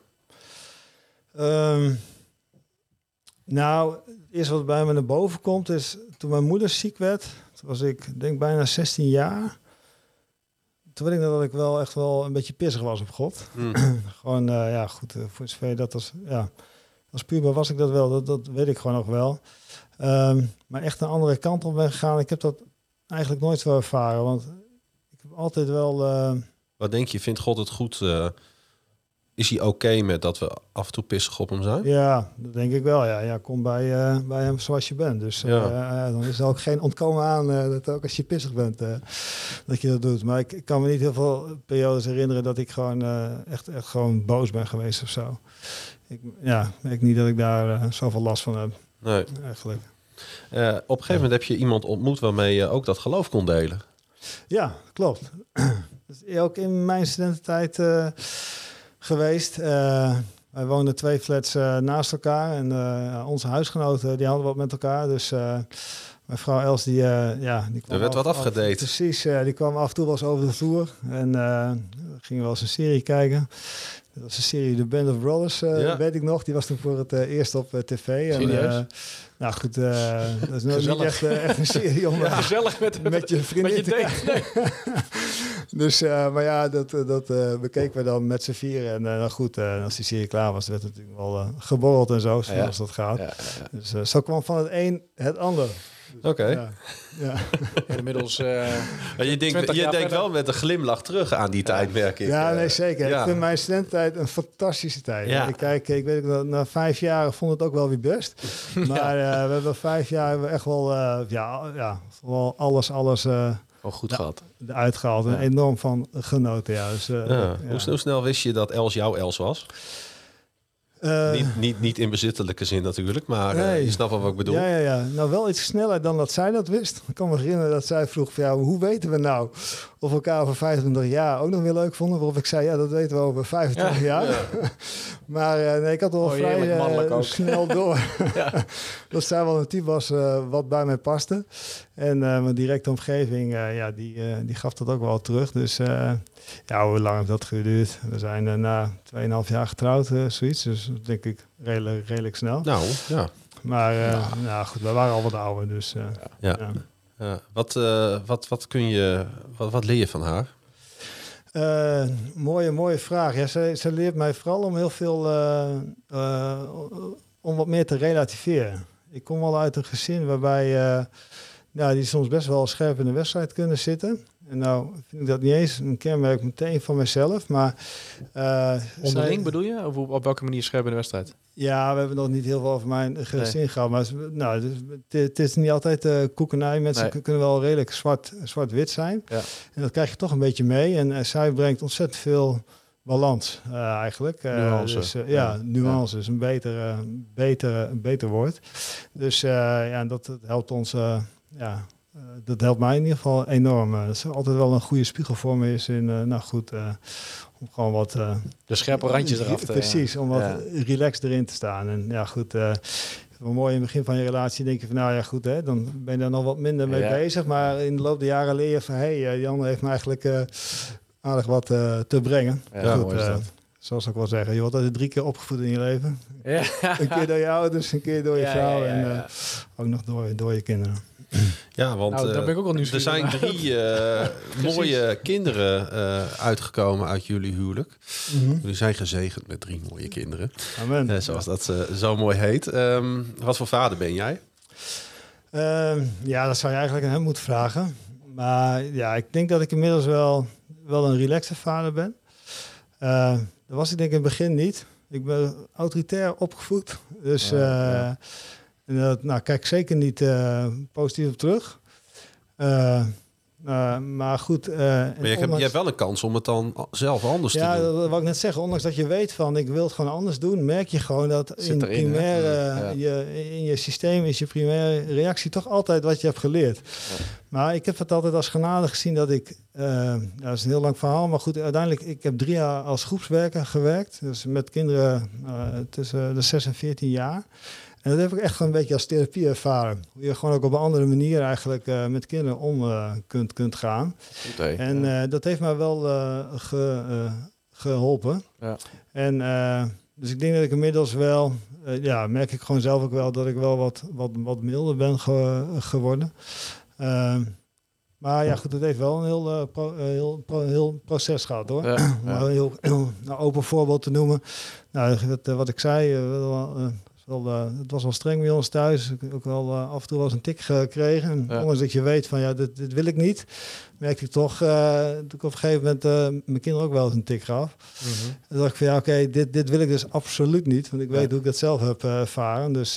Het eerste wat bij me naar boven komt is... Toen mijn moeder ziek werd, toen was ik denk bijna 16 jaar. Toen weet ik dat ik wel echt wel een beetje pissig was op God. Gewoon, voor zover dat was... Ja, als puber was ik dat wel, dat weet ik gewoon nog wel. Maar echt een andere kant op ben gegaan. Ik heb dat eigenlijk nooit zo ervaren. Want ik heb altijd wel... Wat denk je, vindt God het goed... Is hij oké met dat we af en toe pissig op hem zijn? Ja, dat denk ik wel. Ja, kom bij hem zoals je bent. Dus dan is er ook geen ontkomen aan dat ook als je pissig bent, dat je dat doet. Maar ik kan me niet heel veel periodes herinneren dat ik gewoon echt gewoon boos ben geweest of zo. Ik merk niet dat ik daar zoveel last van heb. Nee. Eigenlijk. Op een gegeven moment heb je iemand ontmoet waarmee je ook dat geloof kon delen. Ja, klopt. Dat is ook in mijn studententijd geweest. Wij woonden 2 flats naast elkaar. En onze huisgenoten die hadden wat met elkaar. Dus mijn vrouw Els, die kwam... Er werd wat afgedate. Precies, die kwam af en toe wel eens over de vloer. En gingen wel eens een serie kijken. Dat was een serie The Band of Brothers, weet ik nog. Die was toen voor het eerst op tv. En, nou goed, dat is nog niet echt een serie om gezellig met je vriendin te kijken. Dus, maar ja, dat bekeken we dan met z'n vieren. En nou goed, als die serie klaar was, werd het natuurlijk wel geborreld en zo, zoals dat gaat. Ja. Dus zo kwam van het een het ander. Oké. Ja. Inmiddels. Je denkt wel met een glimlach terug aan die tijd, merk ik. Ja, nee, zeker. Ja. Ik vind mijn studententijd een fantastische tijd. Ja. Ik weet dat na 5 jaar vond het ook wel weer best. Maar we hebben 5 jaar echt wel, wel alles goed gehad. Eruit gehaald. En enorm van genoten. Ja. Dus, Hoe snel wist je dat Els jouw Els was? Niet in bezittelijke zin natuurlijk, maar je snapt wel wat ik bedoel. Ja. Nou, wel iets sneller dan dat zij dat wist. Ik kan me herinneren dat zij vroeg van hoe weten we nou of we elkaar over 25 jaar ook nog weer leuk vonden? Waarop ik zei, dat weten we over 25 jaar. Ja. Maar ik had al vrij snel door dat zij wel een type was wat bij mij paste. En mijn directe omgeving, die gaf dat ook wel terug. Dus hoe lang heeft dat geduurd? We zijn na 2,5 jaar getrouwd, zoiets. Dus denk ik redelijk snel. Nou, ja. Maar goed, we waren al wat ouder, dus... Wat leer je van haar? Mooie vraag. Ja, ze leert mij vooral om heel veel... om wat meer te relativeren. Ik kom wel uit een gezin waarbij... die soms best wel scherp in de wedstrijd kunnen zitten. En nou vind ik dat niet eens een kenmerk meteen van mezelf, maar... Onderling bedoel je? Of op welke manier scherp in de wedstrijd? Ja, we hebben nog niet heel veel over mijn gezin gehad. Maar het is niet altijd koekenij. Mensen kunnen wel redelijk zwart-wit zijn. Ja. En dat krijg je toch een beetje mee. En zij brengt ontzettend veel balans eigenlijk. Nuance. Dus, nuance is een beter woord. Dus dat helpt ons... dat helpt mij in ieder geval enorm. Dat is altijd wel een goede spiegel voor me is om gewoon wat... de scherpe randjes eraf te... Precies, om wat relaxed erin te staan. En wel mooi in het begin van je relatie denk je van dan ben je daar nog wat minder mee bezig. Maar in de loop der jaren leer je van Jan heeft me eigenlijk aardig wat te brengen. Ja, goed, mooi is dat. Zoals ik wel zeggen, je wordt altijd 3 keer opgevoed in je leven. Ja. Een keer door je ouders, een keer door je vrouw en ook nog door je kinderen. Ja, want daar ben ik ook al nieuwsgierig. er zijn 3 mooie kinderen uitgekomen uit jullie huwelijk. Mm-hmm. Jullie zijn gezegend met 3 mooie kinderen. Amen. Zoals dat zo mooi heet. Wat voor vader ben jij? Dat zou je eigenlijk aan hem moeten vragen. Maar ik denk dat ik inmiddels wel een relaxte vader ben. Dat was ik denk ik in het begin niet. Ik ben autoritair opgevoed. Dus kijk zeker niet positief op terug. Maar goed... maar je hebt wel een kans om het dan zelf anders te doen. Ja, dat wou ik net zeggen. Ondanks dat je weet van ik wil het gewoon anders doen... merk je gewoon dat in je systeem is je primaire reactie toch altijd wat je hebt geleerd. Ja. Maar ik heb het altijd als genade gezien dat ik... dat is een heel lang verhaal, maar goed, uiteindelijk... Ik heb 3 jaar als groepswerker gewerkt. Dus met kinderen tussen de 6 en 14 jaar... En dat heb ik echt gewoon een beetje als therapie ervaren. Hoe je gewoon ook op een andere manier eigenlijk met kinderen om kunt gaan. Okay, en dat heeft mij wel geholpen. Ja. En dus ik denk dat ik inmiddels wel... merk ik gewoon zelf ook wel dat ik wel wat milder ben geworden. Maar goed, het heeft wel een heel proces gehad, hoor. Ja, om een heel open voorbeeld te noemen. Nou, wat ik zei... het was wel streng bij ons thuis. Ik heb ook wel af en toe wel eens een tik gekregen. En ondanks dat je weet van dit wil ik niet, merkte ik toch dat ik op een gegeven moment mijn kinderen ook wel eens een tik gaf. Mm-hmm. En dacht ik van dit wil ik dus absoluut niet. Want ik weet hoe ik dat zelf heb ervaren. Dus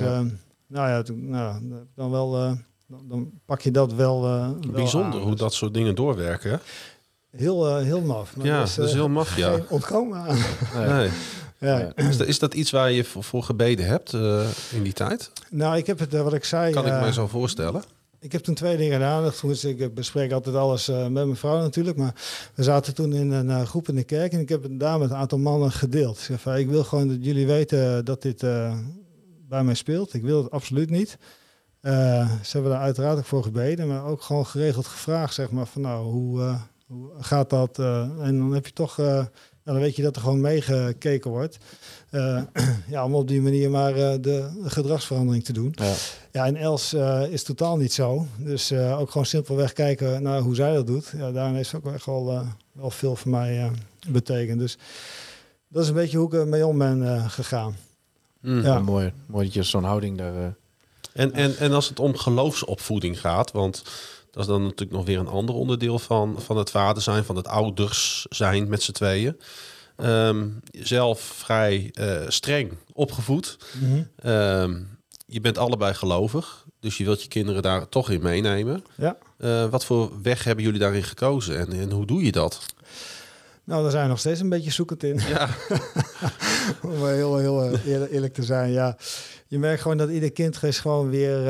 dan pak je dat wel bijzonder aan, hoe dat soort dingen doorwerken. Heel maf. Maar dat is heel maf, ja. Geen ontkomen aan. Nee. Ja. Is dat iets waar je voor gebeden hebt in die tijd? Nou, ik heb het, wat ik zei... Kan ik me zo voorstellen? Ik heb toen 2 dingen gedaan. Ik bespreek altijd alles met mijn vrouw natuurlijk. Maar we zaten toen in een groep in de kerk. En ik heb het daar met een aantal mannen gedeeld. Ik zeg van, ik wil gewoon dat jullie weten dat dit bij mij speelt. Ik wil het absoluut niet. Ze hebben daar uiteraard ook voor gebeden. Maar ook gewoon geregeld gevraagd, zeg maar. Van nou, hoe gaat dat? En dan heb je toch... dan weet je dat er gewoon meegekeken wordt. Om op die manier maar de gedragsverandering te doen. Ja, en Els is totaal niet zo. Dus ook gewoon simpelweg kijken naar hoe zij dat doet. Ja, daarin heeft ook echt wel veel voor mij betekend. Dus dat is een beetje hoe ik ermee om ben gegaan. Ja. Mooi dat je zo'n houding daar... En als het om geloofsopvoeding gaat, want dat is dan natuurlijk nog weer een ander onderdeel van het vader zijn, van het ouders zijn met z'n tweeën. Zelf vrij streng opgevoed. Mm-hmm. Je bent allebei gelovig, dus je wilt je kinderen daar toch in meenemen. Ja. Wat voor weg hebben jullie daarin gekozen en hoe doe je dat? Nou, daar zijn we nog steeds een beetje zoekend in. Ja. Om heel eerlijk te zijn. Ja, je merkt gewoon dat ieder kind is gewoon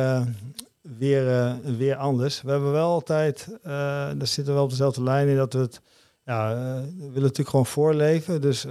weer anders. We hebben wel altijd, daar zitten we wel op dezelfde lijn in, dat we het, we willen natuurlijk gewoon voorleven. Dus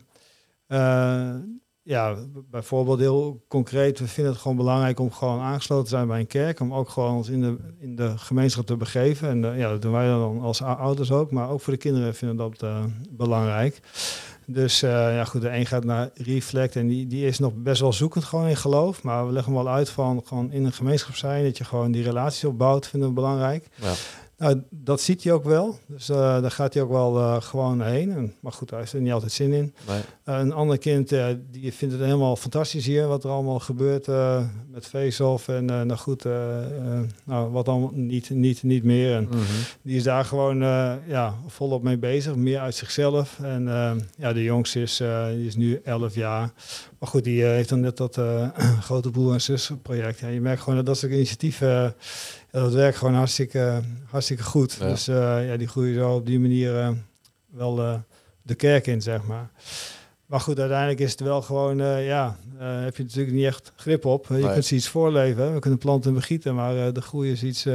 bijvoorbeeld heel concreet, we vinden het gewoon belangrijk om gewoon aangesloten te zijn bij een kerk, om ook gewoon ons in de gemeenschap te begeven. En dat doen wij dan als ouders ook, maar ook voor de kinderen vinden we dat belangrijk. Dus de een gaat naar Reflect en die is nog best wel zoekend gewoon in geloof. Maar we leggen hem wel uit van gewoon in een gemeenschap zijn, dat je gewoon die relaties opbouwt, vinden we belangrijk. Ja. Nou, dat ziet hij ook wel. Dus daar gaat hij ook wel gewoon heen. Maar goed, hij heeft er niet altijd zin in. Nee. Een ander kind die vindt het helemaal fantastisch hier, wat er allemaal gebeurt met Face-Off en wat allemaal niet meer. En die is daar gewoon volop mee bezig, meer uit zichzelf. En de jongste die is nu 11 jaar. Maar goed, die heeft dan net dat grote broer en zus project. Ja, je merkt gewoon dat soort initiatieven, dat werkt gewoon hartstikke goed. Ja. Dus die groeien zo op die manier wel de kerk in, zeg maar. Maar goed, uiteindelijk is het wel gewoon, heb je natuurlijk niet echt grip op. Je kunt ze iets voorleven, we kunnen planten begieten, maar de groei is iets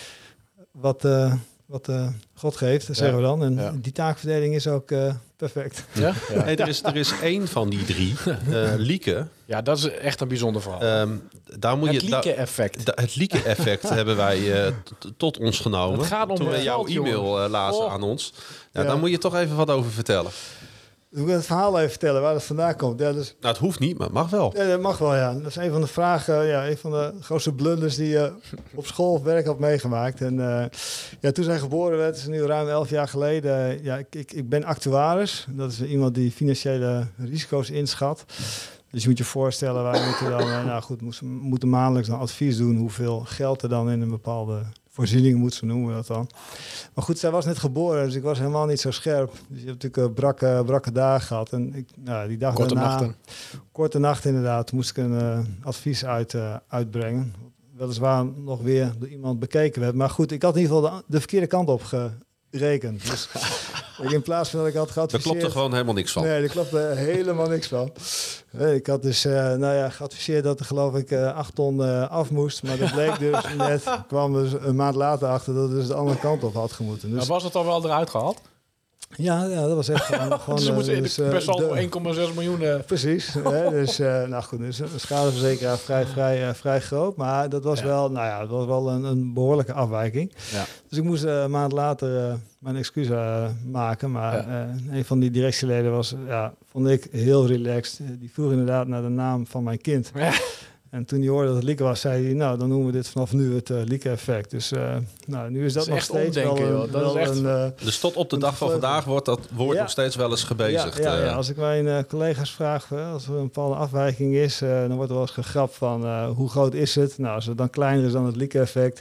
wat God geeft, zeggen we dan. En die taakverdeling is ook perfect. Ja? Ja. Hey, er is één van die 3, Lieke. Ja, dat is echt een bijzonder verhaal. Het Lieke-effect. Het Lieke-effect hebben wij tot ons genomen. Het gaat om toen we jouw e-mail lazen aan ons. Daar moet je toch even wat over vertellen. Ik moet het verhaal even vertellen waar het vandaan komt. Ja, dus... Nou, het hoeft niet, maar het mag wel. Ja, dat mag wel, ja. Dat is een van de vragen, een van de grootste blunders die je op school of werk had meegemaakt. En toen zij geboren werd, is nu ruim 11 jaar geleden. Ik ben actuaris. Dat is iemand die financiële risico's inschat. Dus je moet je voorstellen, wij moeten maandelijks een advies doen hoeveel geld er dan in een bepaalde voorziening moet, zo noemen we dat dan. Maar goed, zij was net geboren, dus ik was helemaal niet zo scherp. Dus je hebt natuurlijk brakke dagen gehad. En die dag korte daarna, nachten. Korte nacht inderdaad, moest ik een advies uitbrengen. Weliswaar nog weer door iemand bekeken werd. Maar goed, ik had in ieder geval de verkeerde kant op gerekend. Dus in plaats van dat ik had geadviseerd... Daar klopte gewoon helemaal niks van. Nee, daar klopte helemaal niks van. Ik had dus geadviseerd dat er geloof ik 8 ton af moest. Maar dat bleek dus net, kwam dus een maand later achter dat het dus de andere kant op had gemoeten. Dus... Maar was het dan wel eruit gehaald? Ja, dat was echt gewoon... Ze moesten best wel 1,6 miljoen... Precies. Dus dus een schadeverzekeraar vrij groot. Maar dat was wel, een behoorlijke afwijking. Ja. Dus ik moest een maand later mijn excuus maken. Maar een van die directieleden vond ik heel relaxed. Die vroeg inderdaad naar de naam van mijn kind. Ja. En toen hij hoorde dat het Lieke was, zei hij, dan noemen we dit vanaf nu het Lieke-effect. Dus nu is dat nog steeds wel dus tot op de dag van vandaag wordt dat woord nog steeds wel eens gebezigd. Ja, als ik mijn collega's vraag, als er een bepaalde afwijking is, dan wordt er wel eens gegrapt van hoe groot is het? Nou, als het dan kleiner is dan het Lieke-effect,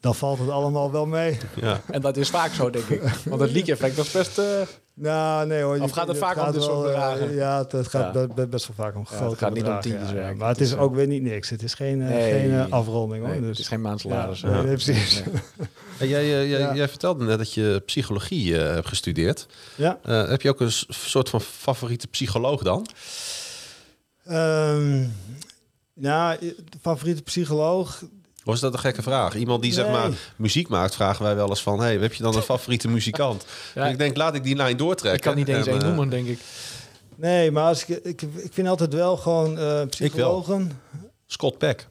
dan valt het allemaal wel mee. Ja. En dat is vaak zo, denk ik. Want het leak-effect, dat is best... Nou, nee hoor. Of gaat het vaak om dit soort bedragen? Ja, het gaat best wel vaak om grote het gaat niet om bedragen, tientjes. maar het is ook weer niet niks. Het is geen afronding hoor. Nee, Dus, het is geen maandsalaris. nee, precies. En jij vertelde net dat je psychologie hebt gestudeerd. Ja. Heb je ook een soort van favoriete psycholoog dan? Favoriete psycholoog... Of is dat een gekke vraag? Iemand die zeg maar muziek maakt, vragen wij wel eens van... hey, heb je dan een favoriete muzikant? Ja. Ik denk, laat ik die lijn doortrekken. Ik kan niet eens één noemen, denk ik. Nee, maar als ik vind altijd wel gewoon psychologen... Scott Peck.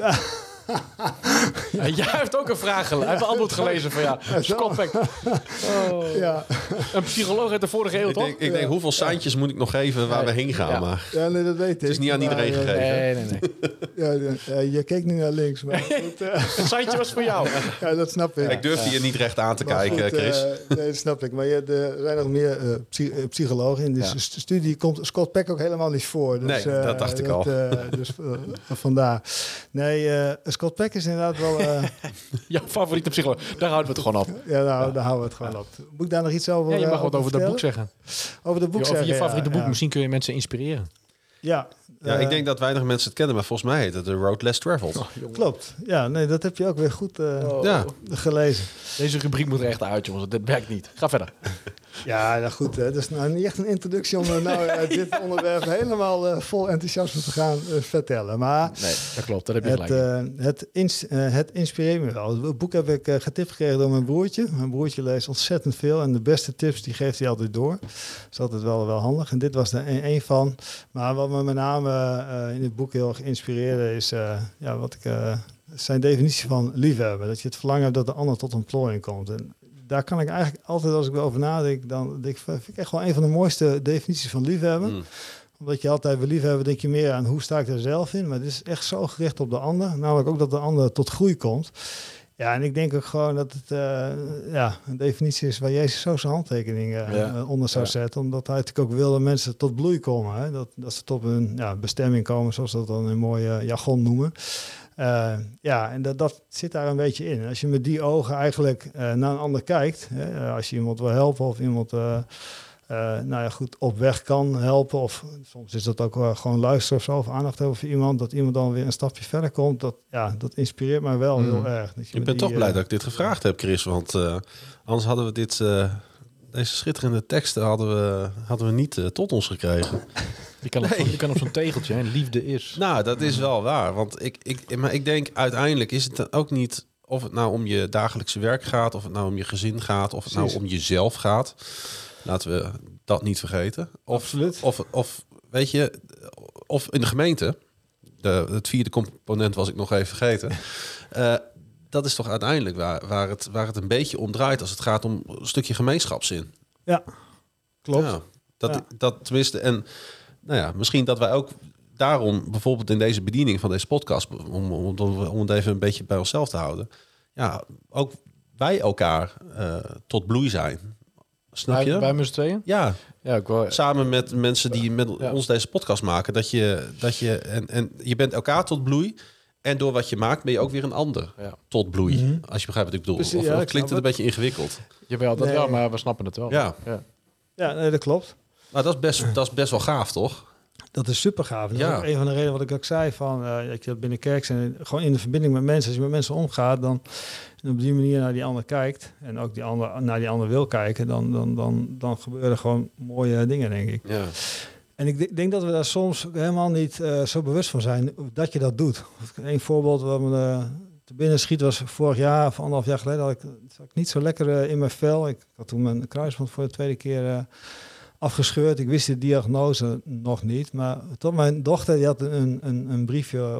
Ja, jij hebt ook een vraag gelezen. Hij heeft een antwoord gelezen van Scott Peck. Oh. Ja. Een psycholoog uit de vorige eeuw, toch? Ik denk, hoeveel seintjes moet ik nog geven waar we heen gaan? Ja. Maar Ja, nee, dat weet ik. het is niet aan iedereen gegeven. Nee. Je keek nu naar links, maar goed, Het seintje was voor jou. ja, dat snap ik. Ik durfde je niet recht aan te Maar kijken, goed, Chris. nee, dat snap ik. Maar er zijn nog meer psychologen in deze studie. Komt Scott Peck ook helemaal niet voor. Dus, Nee, dat dacht ik al. Dus vandaar. Nee, Scott Peck is inderdaad wel... Jouw favoriete psycholoog. Daar houden we het gewoon op. ja, nou, daar houden we het gewoon op. Moet ik daar nog iets over Ja, je mag wat over dat boek zeggen. Over het boek Over zeggen, je favoriete boek. ja. Misschien kun je mensen inspireren. Ja. Ja, ik denk dat weinig mensen het kennen, maar volgens mij heet het The Road Less Traveled. Klopt. Ja, nee, dat heb je ook weer goed Ja. gelezen. Deze rubriek moet er echt uit, jongens. Dit werkt niet. Ga verder. Ja, nou goed. Dat is nou niet echt een introductie om uit dit onderwerp helemaal vol enthousiasme te gaan vertellen. Maar Nee, dat klopt. Dat heb je gelijk. het inspireert me wel. Het boek heb ik getipt gekregen door mijn broertje. Mijn broertje leest ontzettend veel en de beste tips die geeft hij altijd door. Dat is altijd wel handig. En dit was er een van. Maar wat me met name in het boek heel erg inspireerde is zijn definitie van liefhebben. Dat je het verlangen hebt dat de ander tot een plooiing komt. En daar kan ik eigenlijk altijd, als ik erover nadenk, dan vind ik echt wel een van de mooiste definities van liefhebben. Omdat je altijd wil liefhebben, denk je meer aan hoe sta ik er zelf in. Maar het is echt zo gericht op de ander. Namelijk ook dat de ander tot groei komt. Ja, en ik denk ook gewoon dat het een definitie is waar Jezus zo zijn handtekening onder zou zetten. Omdat hij natuurlijk ook wil dat mensen tot bloei komen. Hè? Dat ze tot hun bestemming komen, zoals ze dat dan in mooie jargon noemen. En dat zit daar een beetje in. En als je met die ogen eigenlijk naar een ander kijkt, als je iemand wil helpen of iemand goed op weg kan helpen, of soms is dat ook gewoon luisteren of zo, of aandacht hebben voor iemand, dat iemand dan weer een stapje verder komt, dat inspireert mij wel heel erg. Ik ben toch blij dat ik dit gevraagd heb, Chris, want anders hadden we deze schitterende teksten hadden we niet tot ons gekregen. Je kan op zo'n tegeltje, hè? Liefde is. Nou, dat is wel waar. Want ik denk uiteindelijk is het ook niet of het nou om je dagelijkse werk gaat, of het nou om je gezin gaat, of het nou om jezelf gaat. Laten we dat niet vergeten. Of weet je, of in de gemeente. Het vierde component was ik nog even vergeten. Dat is toch uiteindelijk waar het een beetje om draait als het gaat om een stukje gemeenschapszin. Ja, klopt. Ja, dat tenminste. En nou ja, misschien dat wij ook daarom bijvoorbeeld in deze bediening van deze podcast, om het even een beetje bij onszelf te houden, ook wij elkaar tot bloei zijn. Snap je? Bij met z'n tweeën? Ja. Ik wil... Samen met mensen die met ons deze podcast maken, dat je en je bent elkaar tot bloei. En door wat je maakt ben je ook weer een ander tot bloei. Mm-hmm. Als je begrijpt wat ik bedoel. Precies, of klinkt het een beetje ingewikkeld? Jawel, dat wel, maar we snappen het wel. Ja, nee, dat klopt. Maar dat is best wel gaaf, toch? Dat is super gaaf. Dat is ook een van de redenen wat ik ook zei van dat je binnen kerk zijn, gewoon in de verbinding met mensen. Als je met mensen omgaat, dan en op die manier naar die ander kijkt en ook die ander naar die ander wil kijken, dan gebeuren er gewoon mooie dingen, denk ik. Ja. En ik denk dat we daar soms helemaal niet zo bewust van zijn dat je dat doet. Een voorbeeld wat me te binnen schiet was vorig jaar of 1,5 jaar geleden zat ik niet zo lekker in mijn vel. Ik had toen mijn kruisband voor de tweede keer afgescheurd. Ik wist de diagnose nog niet. Maar tot mijn dochter die had een briefje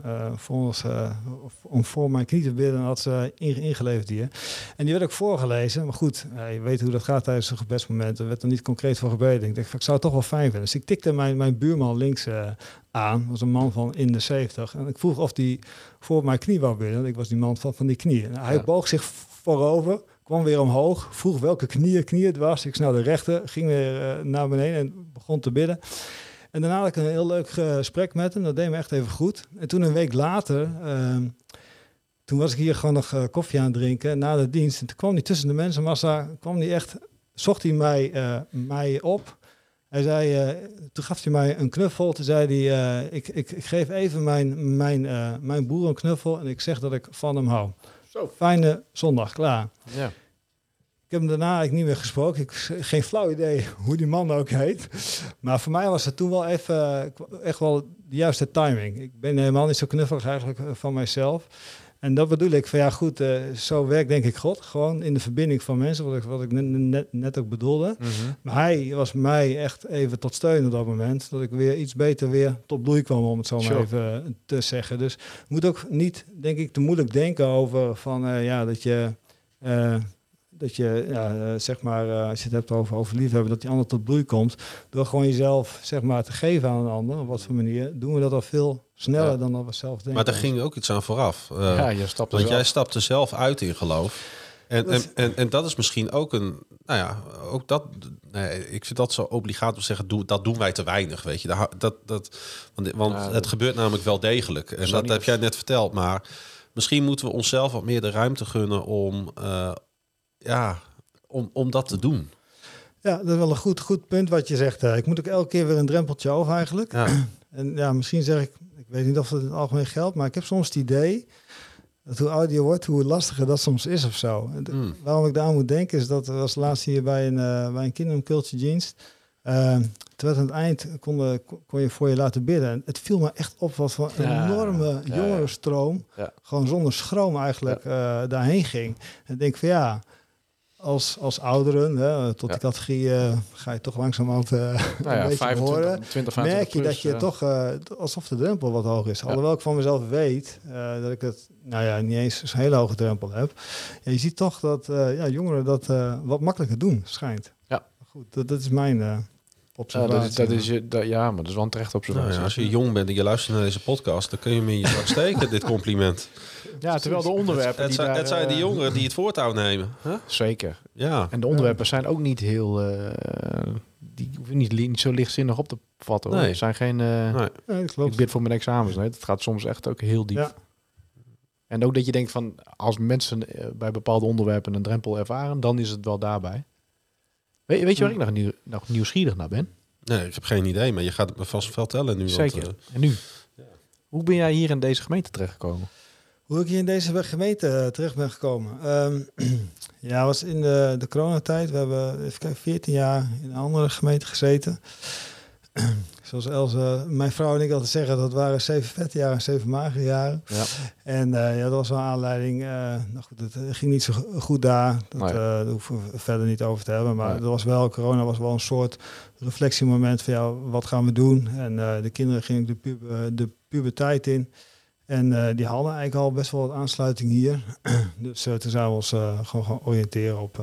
om voor mijn knie te bidden. En had ze ingeleverd hier. En die werd ook voorgelezen. Maar goed, je weet hoe dat gaat tijdens een gebedsmoment. Er werd er niet concreet voor gebeden. Ik dacht, ik zou het toch wel fijn vinden. Dus ik tikte mijn buurman links aan. Dat was een man van in de 70. En ik vroeg of die voor mijn knie wou bidden. Ik was die man van die knie. En hij boog zich voorover. Kwam weer omhoog, vroeg welke knie het was. Ik snel de rechter, ging weer naar beneden en begon te bidden. En daarna had ik een heel leuk gesprek met hem. Dat deed me echt even goed. En toen een week later toen was ik hier gewoon nog koffie aan het drinken na de dienst. En toen kwam hij tussen de mensenmassa, zocht hij mij op. Hij zei, toen gaf hij mij een knuffel. Toen zei hij, ik geef even mijn boer een knuffel en ik zeg dat ik van hem hou. Zo. Fijne zondag, klaar. Ja. Ik heb hem daarna eigenlijk niet meer gesproken. Ik heb geen flauw idee hoe die man ook heet. Maar voor mij was het toen wel even echt wel de juiste timing. Ik ben helemaal niet zo knuffelig eigenlijk van mijzelf. En dat bedoel ik van ja goed, zo werkt denk ik God. Gewoon in de verbinding van mensen, wat ik net ook bedoelde. Mm-hmm. Maar hij was mij echt even tot steun op dat moment. Dat ik weer iets beter weer tot bloei kwam, om het zo maar even te zeggen. Dus je moet ook niet, denk ik, te moeilijk denken over van dat je zeg maar, als je het hebt over liefhebben, dat die ander tot bloei komt. Door gewoon jezelf, zeg maar, te geven aan een ander. Op wat voor manier doen we dat al veel sneller dan dat we zelf denken. Maar daar ging ook iets aan vooraf. Want jij stapte zelf uit in geloof. En dat is misschien ook ik vind dat zo obligaat om te zeggen, dat doen wij te weinig, weet je. Want het gebeurt namelijk wel degelijk. En dat heb jij net verteld, maar misschien moeten we onszelf wat meer de ruimte gunnen om dat te doen. Ja, dat is wel een goed punt wat je zegt. Ik moet ook elke keer weer een drempeltje over eigenlijk. Ja. En misschien zeg ik weet niet of het in het algemeen geldt, maar ik heb soms het idee dat hoe ouder je wordt, hoe lastiger dat soms is of zo. Waarom ik daar aan moet denken is dat we als laatste hier bij een Kingdom Culture dienst, terwijl aan het eind kon je voor je laten bidden. En het viel me echt op wat voor een enorme jongerenstroom, gewoon zonder schroom eigenlijk daarheen ging. En ik denk van als ouderen, tot die categorie ga je toch langzamerhand een beetje 25, horen. 20, merk je plus, dat je toch alsof de drempel wat hoog is. Alhoewel ik van mezelf weet dat ik het niet eens een hele hoge drempel heb. Ja, je ziet toch dat jongeren dat wat makkelijker doen, schijnt. Ja. Goed, dat is mijn observatie. Maar dat is wel een terechte observatie. Als je jong bent en je luistert naar deze podcast, dan kun je hem in je zak steken, dit compliment. Ja, terwijl de onderwerpen... Het zijn die jongeren die het voortouw nemen. Huh? Zeker. Ja. En de onderwerpen zijn ook niet heel... die hoeven niet zo lichtzinnig op te vatten. Hoor. Nee. Het zijn geen... ik bid voor mijn examens. Nee. Het gaat soms echt ook heel diep. Ja. En ook dat je denkt van... Als mensen bij bepaalde onderwerpen een drempel ervaren, dan is het wel daarbij. Weet je waar ik nog nieuwsgierig naar ben? Nee, ik heb geen idee. Maar je gaat het me vast vertellen nu. Zeker. En nu? Ja. Hoe ben jij hier in deze gemeente terechtgekomen? Hoe ik hier in deze gemeente terecht ben gekomen? Was in de coronatijd. We hebben 14 jaar in een andere gemeente gezeten. Zoals Els, mijn vrouw en ik altijd zeggen, dat waren 7 vette jaren en 7 magere jaren. Ja. En dat was wel een aanleiding. Het ging niet zo goed daar. Daar hoeven we verder niet over te hebben. Maar corona was wel een soort reflectiemoment van wat gaan we doen? En de kinderen gingen de puberteit in. En die hadden eigenlijk al best wel wat aansluiting hier. Dus toen zijn we ons gewoon gaan oriënteren op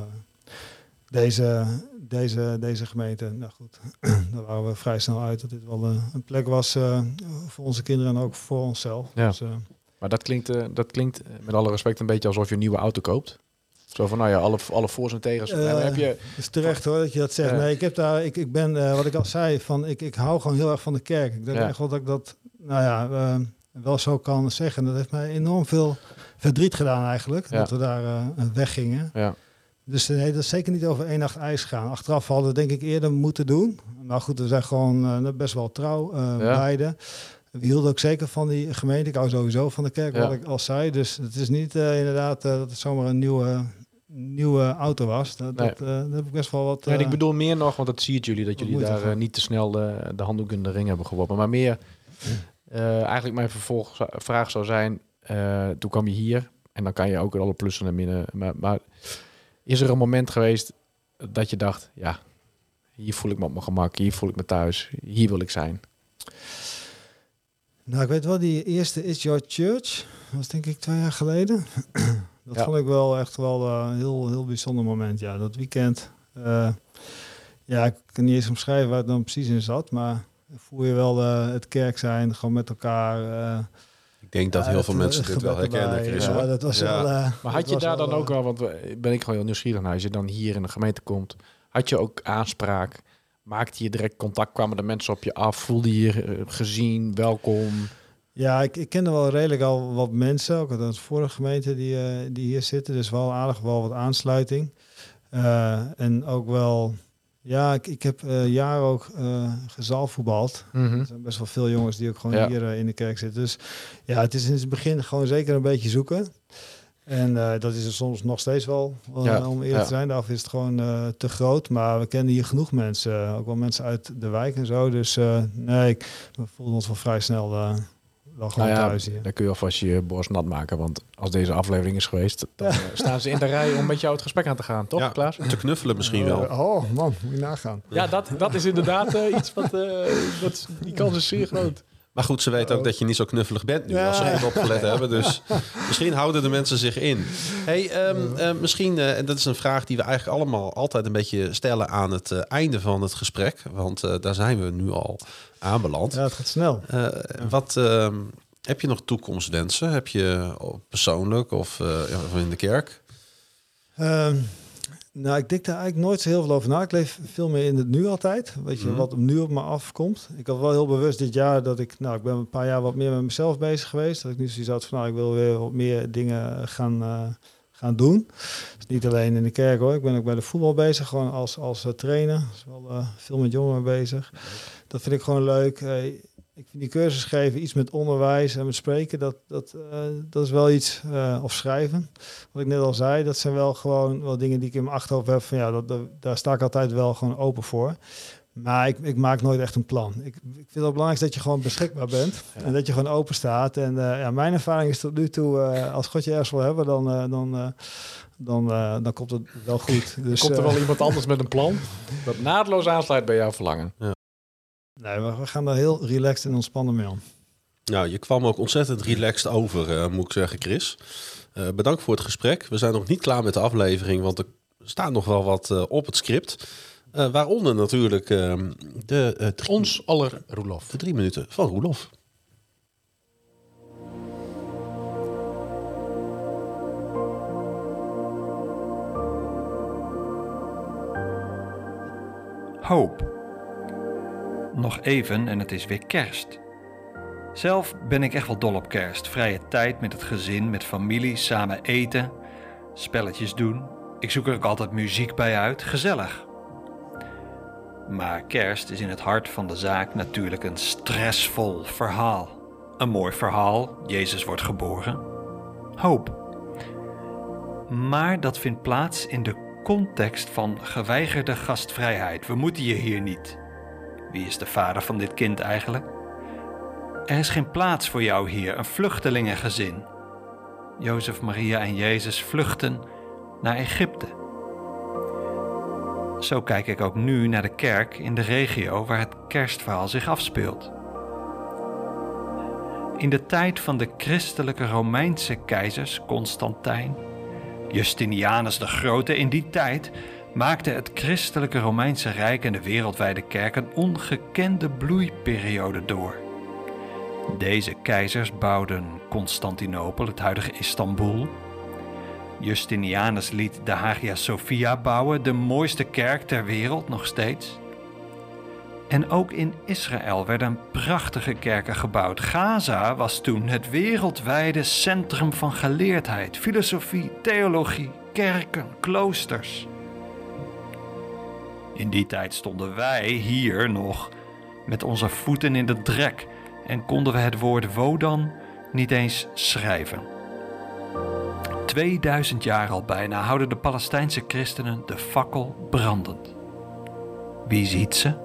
deze gemeente. Nou goed, daar waren we vrij snel uit dat dit wel een plek was voor onze kinderen en ook voor onszelf. Ja. Dus, maar dat klinkt met alle respect een beetje alsof je een nieuwe auto koopt. Zo van, alle voor's en tegens. Heb je... Het is terecht hoor dat je dat zegt. Nee, ik ben, wat ik al zei, ik hou gewoon heel erg van de kerk. Ik denk echt wel dat ik dat, wel zo kan zeggen. Dat heeft mij enorm veel verdriet gedaan eigenlijk, dat we daar weggingen. Ja. Dus nee, dat is zeker niet over 1 nacht ijs gaan. Achteraf hadden we denk ik eerder moeten doen. Maar goed, we zijn gewoon best wel trouw beide. We hielden ook zeker van die gemeente. Ik hou sowieso van de kerk, wat ik al zei. Dus het is niet inderdaad dat het zomaar een nieuwe auto was. Dat heb ik best wel wat... ik bedoel meer nog, want dat zie je jullie, dat jullie daar niet te snel de handdoek in de ring hebben geworpen. Maar meer, eigenlijk mijn vervolgvraag zou zijn, toen kwam je hier en dan kan je ook alle plussen en minnen. Maar is er een moment geweest dat je dacht, hier voel ik me op mijn gemak, hier voel ik me thuis, hier wil ik zijn? Nou, ik weet wel, die eerste It's Your Church, dat was denk ik 2 jaar geleden. Dat vond ik wel echt wel een heel bijzonder moment. Ja, dat weekend. Ik kan niet eens omschrijven waar het dan precies in zat, maar voel je wel het kerk zijn, gewoon met elkaar... Ik denk dat heel veel mensen dit wel herkennen, Chris. Ja, dat was wel, maar had je daar dan ook wel, want ben ik gewoon heel nieuwsgierig naar, als je dan hier in de gemeente komt, had je ook aanspraak? Maakte je direct contact? Kwamen de mensen op je af? Voelde je gezien? Welkom? Ja, ik ken er wel redelijk al wat mensen, ook uit de vorige gemeente die hier zitten. Dus wel aardig wel wat aansluiting. En ook wel... Ja, ik heb jaren ook gezaalvoetbald. Er zijn best wel veel jongens die ook gewoon hier in de kerk zitten. Dus ja, het is in het begin gewoon zeker een beetje zoeken. En dat is er soms nog steeds wel, om eerlijk te zijn. Daarvoor is het gewoon te groot. Maar we kennen hier genoeg mensen. Ook wel mensen uit de wijk en zo. Dus we voelden ons wel vrij snel wel gewoon thuis hier. Dan kun je alvast je borst nat maken. Want als deze aflevering is geweest, dan staan ze in de rij om met jou het gesprek aan te gaan. Toch, Klaas? Te knuffelen misschien wel. Oh man, moet je nagaan. Ja, dat is inderdaad iets wat... die kans is zeer groot. Maar goed, ze weten ook dat je niet zo knuffelig bent nu, als ze even opgelet hebben. Dus misschien houden de mensen zich in. Misschien, en dat is een vraag die we eigenlijk allemaal altijd een beetje stellen aan het einde van het gesprek. Want daar zijn we nu al aanbeland. Ja, het gaat snel. Heb je nog toekomstwensen? Heb je persoonlijk of in de kerk? Nou, ik denk daar eigenlijk nooit zo heel veel over na. Ik leef veel meer in het nu altijd. Weet je, wat nu op me afkomt. Ik had wel heel bewust dit jaar dat ik ben een paar jaar wat meer met mezelf bezig geweest. Dat ik nu zoiets had van, ik wil weer wat meer dingen gaan doen. Dus niet alleen in de kerk hoor. Ik ben ook bij de voetbal bezig, gewoon als trainer. Dus wel veel met jongeren bezig. Dat vind ik gewoon leuk. Ik vind die cursus geven, iets met onderwijs en met spreken, dat is wel iets, of schrijven. Wat ik net al zei, dat zijn wel gewoon wel dingen die ik in mijn achterhoofd heb van daar sta ik altijd wel gewoon open voor. Maar ik maak nooit echt een plan. Ik vind het belangrijk dat je gewoon beschikbaar bent en dat je gewoon open staat. En mijn ervaring is tot nu toe, als God je ergens wil hebben, dan komt het wel goed. Dus, komt er wel iemand anders met een plan dat naadloos aansluit bij jouw verlangen. Ja. Nee, we gaan daar heel relaxed en ontspannen mee om. Nou, je kwam ook ontzettend relaxed over, moet ik zeggen, Chris. Bedankt voor het gesprek. We zijn nog niet klaar met de aflevering, want er staat nog wel wat op het script. Waaronder natuurlijk ons aller Roelof. De 3 minuten van Roelof. Hoop. Nog even en het is weer kerst. Zelf ben ik echt wel dol op kerst. Vrije tijd met het gezin, met familie, samen eten, spelletjes doen. Ik zoek er ook altijd muziek bij uit, gezellig. Maar kerst is in het hart van de zaak natuurlijk een stressvol verhaal. Een mooi verhaal, Jezus wordt geboren. Hoop. Maar dat vindt plaats in de context van geweigerde gastvrijheid. We moeten je hier niet. Wie is de vader van dit kind eigenlijk? Er is geen plaats voor jou hier, een vluchtelingengezin. Jozef, Maria en Jezus vluchten naar Egypte. Zo kijk ik ook nu naar de kerk in de regio waar het kerstverhaal zich afspeelt. In de tijd van de christelijke Romeinse keizers Constantijn, Justinianus de Grote, in die tijd maakte het christelijke Romeinse Rijk en de wereldwijde kerk een ongekende bloeiperiode door. Deze keizers bouwden Constantinopel, het huidige Istanbul. Justinianus liet de Hagia Sophia bouwen, de mooiste kerk ter wereld nog steeds. En ook in Israël werden prachtige kerken gebouwd. Gaza was toen het wereldwijde centrum van geleerdheid, filosofie, theologie, kerken, kloosters. In die tijd stonden wij hier nog met onze voeten in de drek en konden we het woord Wodan niet eens schrijven. 2000 jaar al bijna houden de Palestijnse christenen de fakkel brandend. Wie ziet ze?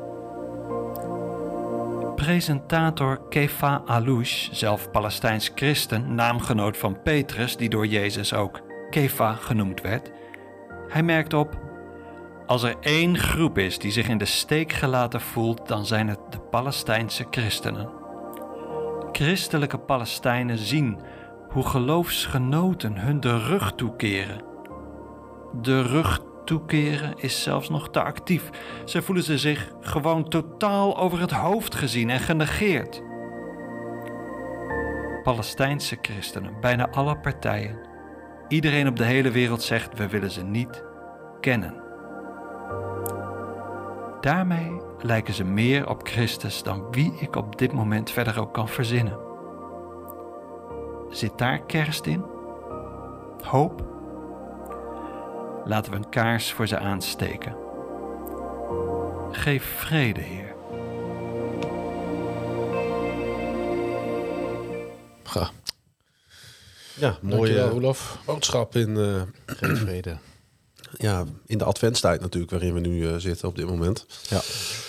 Presentator Kefa Alouche, zelf Palestijns christen, naamgenoot van Petrus, die door Jezus ook Kefa genoemd werd. Hij merkt op: als er één groep is die zich in de steek gelaten voelt, dan zijn het de Palestijnse christenen. Christelijke Palestijnen zien hoe geloofsgenoten hun de rug toekeren. De rug toekeren is zelfs nog te actief. Ze voelen zich gewoon totaal over het hoofd gezien en genegeerd. Palestijnse christenen, bijna alle partijen, iedereen op de hele wereld zegt: we willen ze niet kennen. Daarmee lijken ze meer op Christus dan wie ik op dit moment verder ook kan verzinnen. Zit daar kerst in? Hoop? Laten we een kaars voor ze aansteken. Geef vrede, Heer. Ga. Ja, Dankjewel, mooie Roelof. boodschap in, Geen vrede. in de adventstijd natuurlijk, waarin we nu zitten op dit moment. Ja.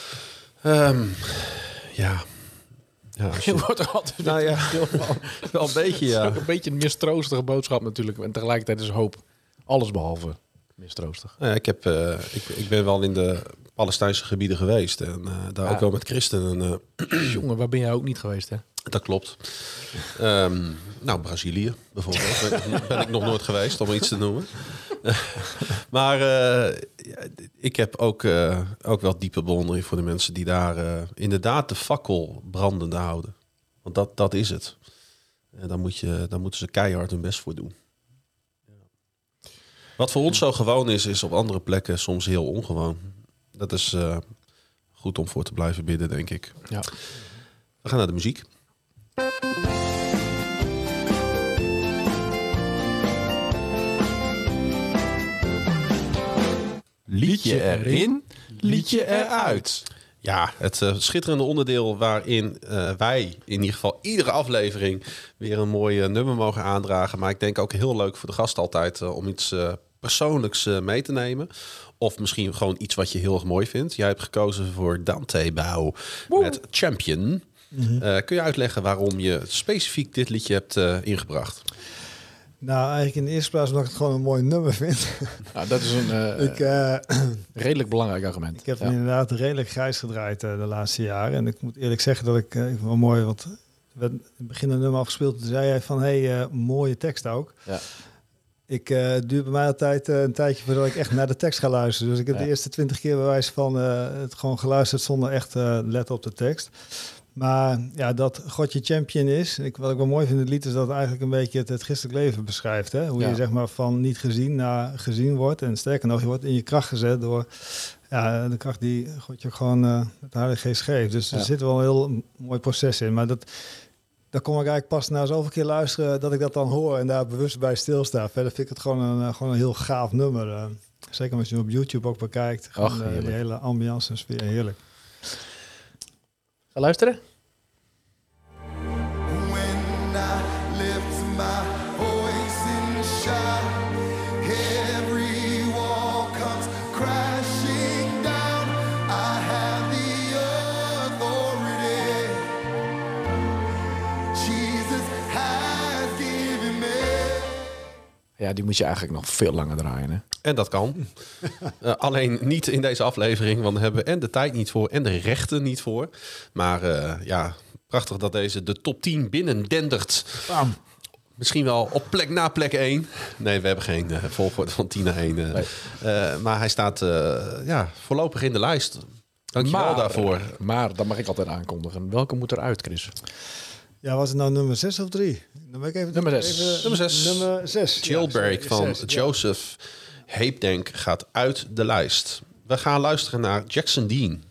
Ja, als Je je- wordt er altijd Nou ja. stil van. wel een beetje, Het is ja. ook een beetje een mistroostige boodschap natuurlijk. En tegelijkertijd is hoop alles behalve mistroostig. Nou ja, ik ben wel in de Palestijnse gebieden geweest. En daar Ja. ook wel met christenen. Jongen, waar ben jij ook niet geweest, hè? Dat klopt. Nou, Brazilië bijvoorbeeld. Ben ik nog nooit geweest, om iets te noemen. Maar ja, ik heb ook wel diepe bewondering voor de mensen die daar inderdaad de fakkel brandende houden. Want dat is het. En daar moeten ze keihard hun best voor doen. Wat voor ons zo gewoon is op andere plekken soms heel ongewoon. Dat is goed om voor te blijven bidden, denk ik. Ja. We gaan naar de muziek. Liedje erin, liedje eruit. Ja, het schitterende onderdeel waarin wij in ieder geval iedere aflevering weer een mooi nummer mogen aandragen. Maar ik denk ook heel leuk voor de gast altijd om iets persoonlijks mee te nemen. Of misschien gewoon iets wat je heel erg mooi vindt. Jij hebt gekozen voor Dante Bouw met Champion. Kun je uitleggen waarom je specifiek dit liedje hebt ingebracht? Nou, eigenlijk in de eerste plaats omdat ik het gewoon een mooi nummer vind. Nou, dat is een ik redelijk belangrijk argument. heb hem inderdaad redelijk grijs gedraaid de laatste jaren. En ik moet eerlijk zeggen dat ik wel mooi, want er werd in het begin een nummer afgespeeld. Toen zei hij van, mooie tekst ook. Ja. Het duurt bij mij altijd een tijdje voordat ik echt naar de tekst ga luisteren. Dus ik heb de eerste 20 keer bij wijze van het gewoon geluisterd zonder echt letten op de tekst. Maar ja, dat God je champion is. Wat ik wel mooi vind in het lied is dat het eigenlijk een beetje het christelijk leven beschrijft. Hè? Hoe je zeg maar van niet gezien naar gezien wordt. En sterker nog, je wordt in je kracht gezet door de kracht die God je gewoon het Heilige Geest geeft. Dus er zit wel een heel mooi proces in. Maar daar kom ik eigenlijk pas na zoveel keer luisteren dat ik dat dan hoor en daar bewust bij stilsta. Verder vind ik het gewoon een heel gaaf nummer. Zeker als je op YouTube ook bekijkt. Die hele ambiance en sfeer, heerlijk. Ga luisteren. Ja, die moet je eigenlijk nog veel langer draaien, hè? En dat kan. Alleen niet in deze aflevering, want daar hebben we en de tijd niet voor en de rechten niet voor. Maar prachtig dat deze de top 10 binnen dendert. Bam. Misschien wel op plek na plek 1. Nee, we hebben geen volgorde van 10 naar 1. Nee. Maar hij staat voorlopig in de lijst. Dankjewel daarvoor. Maar dat mag ik altijd aankondigen. Welke moet eruit, Chris? Ja, was het nou nummer 6 of 3? Dan ben ik even Nummer 6. Nummer 6. Jailbreak van 6, Joseph Haapdank gaat uit de lijst. We gaan luisteren naar Jackson Dean.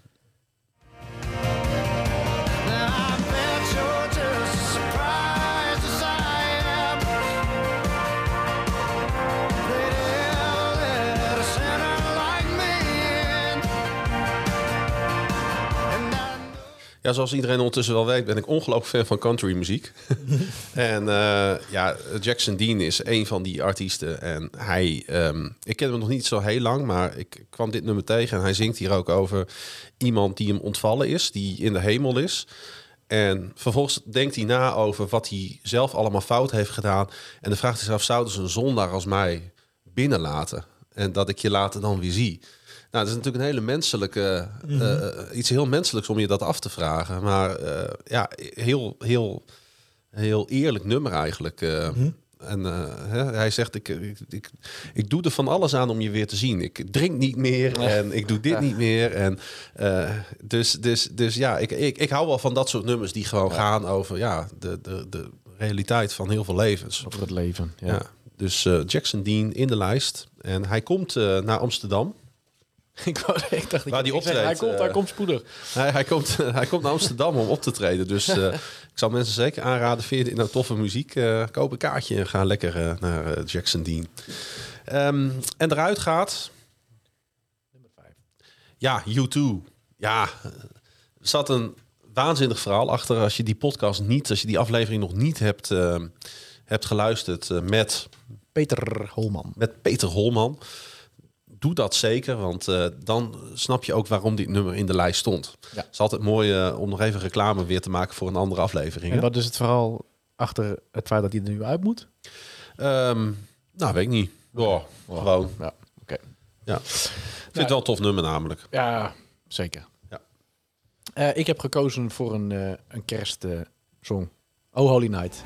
Ja, zoals iedereen ondertussen wel weet, ben ik ongelooflijk fan van country muziek. En Jackson Dean is een van die artiesten. En hij, ik ken hem nog niet zo heel lang, maar ik kwam dit nummer tegen. En hij zingt hier ook over iemand die hem ontvallen is, die in de hemel is. En vervolgens denkt hij na over wat hij zelf allemaal fout heeft gedaan. En dan vraagt hij zich af, zouden ze een zondaar als mij binnenlaten? En dat ik je later dan weer zie. Nou, dat is natuurlijk een hele menselijke, iets heel menselijks om je dat af te vragen. Maar heel eerlijk nummer eigenlijk. En hij zegt, ik doe er van alles aan om je weer te zien. Ik drink niet meer en ik doe dit niet meer. En dus ja, ik hou wel van dat soort nummers die gewoon gaan over de realiteit van heel veel levens. Over het leven, Ja. Dus Jackson Dean in de lijst. En hij komt naar Amsterdam. Ik dacht, Waar die optreedt. Hij komt spoedig. Hij komt naar Amsterdam om op te treden. Dus ik zal mensen zeker aanraden. Vind je dit nou toffe muziek? Koop een kaartje en ga lekker naar Jackson Dean. En eruit gaat... Nummer 5. Ja, U2. Ja, er zat een waanzinnig verhaal achter. Als je die podcast niet, als je die aflevering nog niet hebt geluisterd met Peter Holman. Doe dat zeker, want dan snap je ook waarom dit nummer in de lijst stond. Ja. Het is altijd mooi om nog even reclame weer te maken voor een andere aflevering. En wat is het verhaal achter het feit dat hij er nu uit moet? Nou, weet ik niet. Gewoon. Ja, oké. Ja. Ik vind het wel een tof nummer namelijk. Ja, zeker. Ja. Ik heb gekozen voor een kerstsong. Oh Holy Night.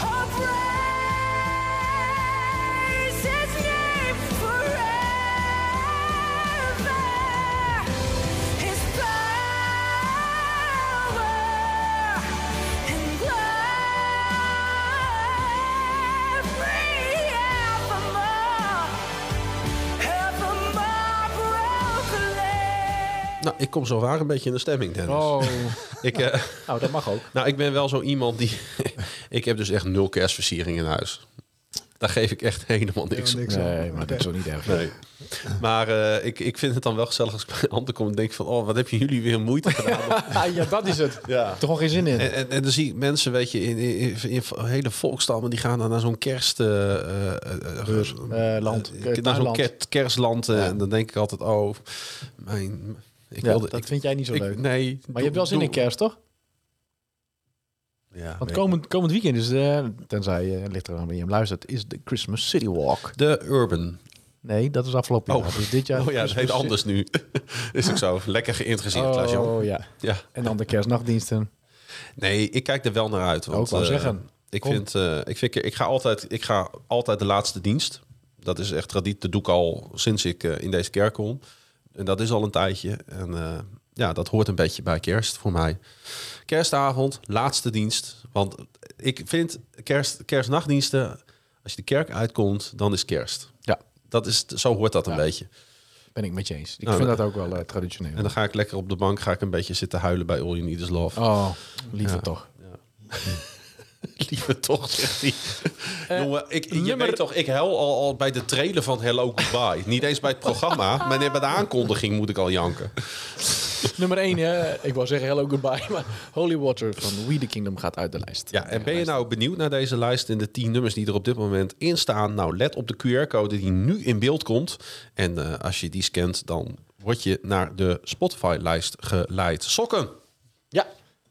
Nou, ik kom zo raar een beetje in de stemming, Dennis. Oh, Nou, dat mag ook. Nou, ik ben wel zo iemand die... ik heb dus echt 0 kerstversiering in huis. Daar geef ik echt helemaal niks op. Nee, maar dat is zo niet erg. Nee. Maar ik vind het dan wel gezellig als ik bij Ante kom en denk van... oh, wat heb jullie weer moeite gedaan. Ja, dat is het. Ja. Toch gewoon geen zin in. En dan zie ik mensen, weet je, in hele volkstammen... die gaan dan naar zo'n kerstland. En dan denk ik altijd, oh, dat vind jij niet zo leuk. Nee. Maar je hebt wel zin in kerst, toch? Ja, want komend weekend is tenzij je ligt er aan wanneer je hem luistert, is de Christmas City Walk. De Urban. Nee, dat is afgelopen jaar. Dus dit jaar. Oh ja, dat heet anders nu. Is ook zo. Lekker geïnteresseerd, Klaas-Jan. Oh ja. En dan de kerstnachtdiensten. Nee, ik kijk er wel naar uit. Want, ook wel zeggen. Ik ga altijd de laatste dienst. Dat is echt traditie. Dat doe ik al sinds ik in deze kerk kom. En dat is al een tijdje. En dat hoort een beetje bij kerst voor mij. Kerstavond, laatste dienst. Want ik vind kerstnachtdiensten, als je de kerk uitkomt, dan is kerst. Ja. Zo hoort dat een beetje. Ben ik met je eens. Ik vind dat ook wel traditioneel. En dan ga ik lekker op de bank een beetje zitten huilen bij All You Need Is Love. Oh, liever toch. Ja. Liever toch, zegt hij. Jongen, je weet toch, ik huil al bij de trailer van Hello Goodbye. Niet eens bij het programma, maar net bij de aankondiging moet ik al janken. Nummer 1, ik wou zeggen Hello Goodbye, maar Holy Water van We The Kingdom gaat uit de lijst. Ja, en ben je nou benieuwd naar deze lijst en de 10 nummers die er op dit moment in staan? Nou, let op de QR-code die nu in beeld komt. En als je die scant, dan word je naar de Spotify-lijst geleid. Sokken! Ja.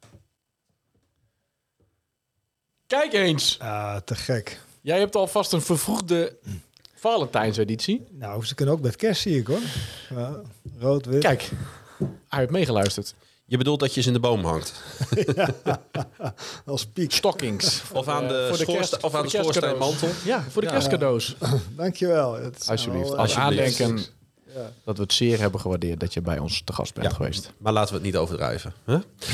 Kijk eens. Te gek. Jij hebt alvast een vervroegde Valentijnseditie. Nou, ze kunnen ook met kerst, zie ik hoor. Rood, wit. Kijk, hij heeft meegeluisterd. Je bedoelt dat je ze in de boom hangt? Als piek. Stockings. Of aan de schoorsteenmantel? Ja, voor de kerstcadeaus. Dankjewel. Alsjeblieft. Als aandenken dat we het zeer hebben gewaardeerd dat je bij ons te gast bent geweest. Maar laten we het niet overdrijven. Huh?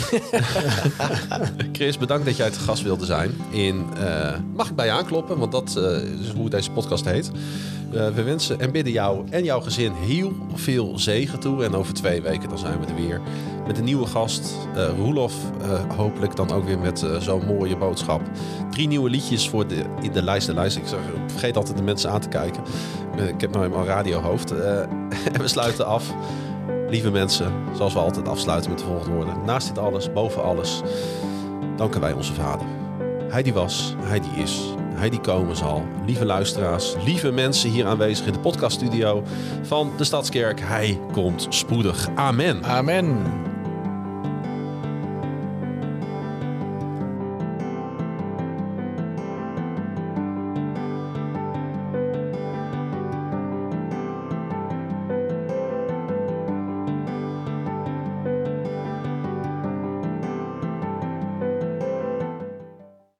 Chris, bedankt dat jij te gast wilde zijn. Mag ik bij je aankloppen? Want dat is hoe deze podcast heet. We wensen en bidden jou en jouw gezin heel veel zegen toe. En over 2 weken dan zijn we er weer met een nieuwe gast. Roelof, hopelijk dan ook weer met zo'n mooie boodschap. 3 nieuwe liedjes in de lijst. Ik vergeet altijd de mensen aan te kijken. Ik heb nou helemaal een radiohoofd. En we sluiten af. Lieve mensen, zoals we altijd afsluiten met de volgende woorden. Naast dit alles, boven alles, danken wij onze Vader. Hij die was, hij die is, hij die komen zal. Lieve luisteraars, lieve mensen hier aanwezig in de podcaststudio van de Stadskerk. Hij komt spoedig. Amen. Amen.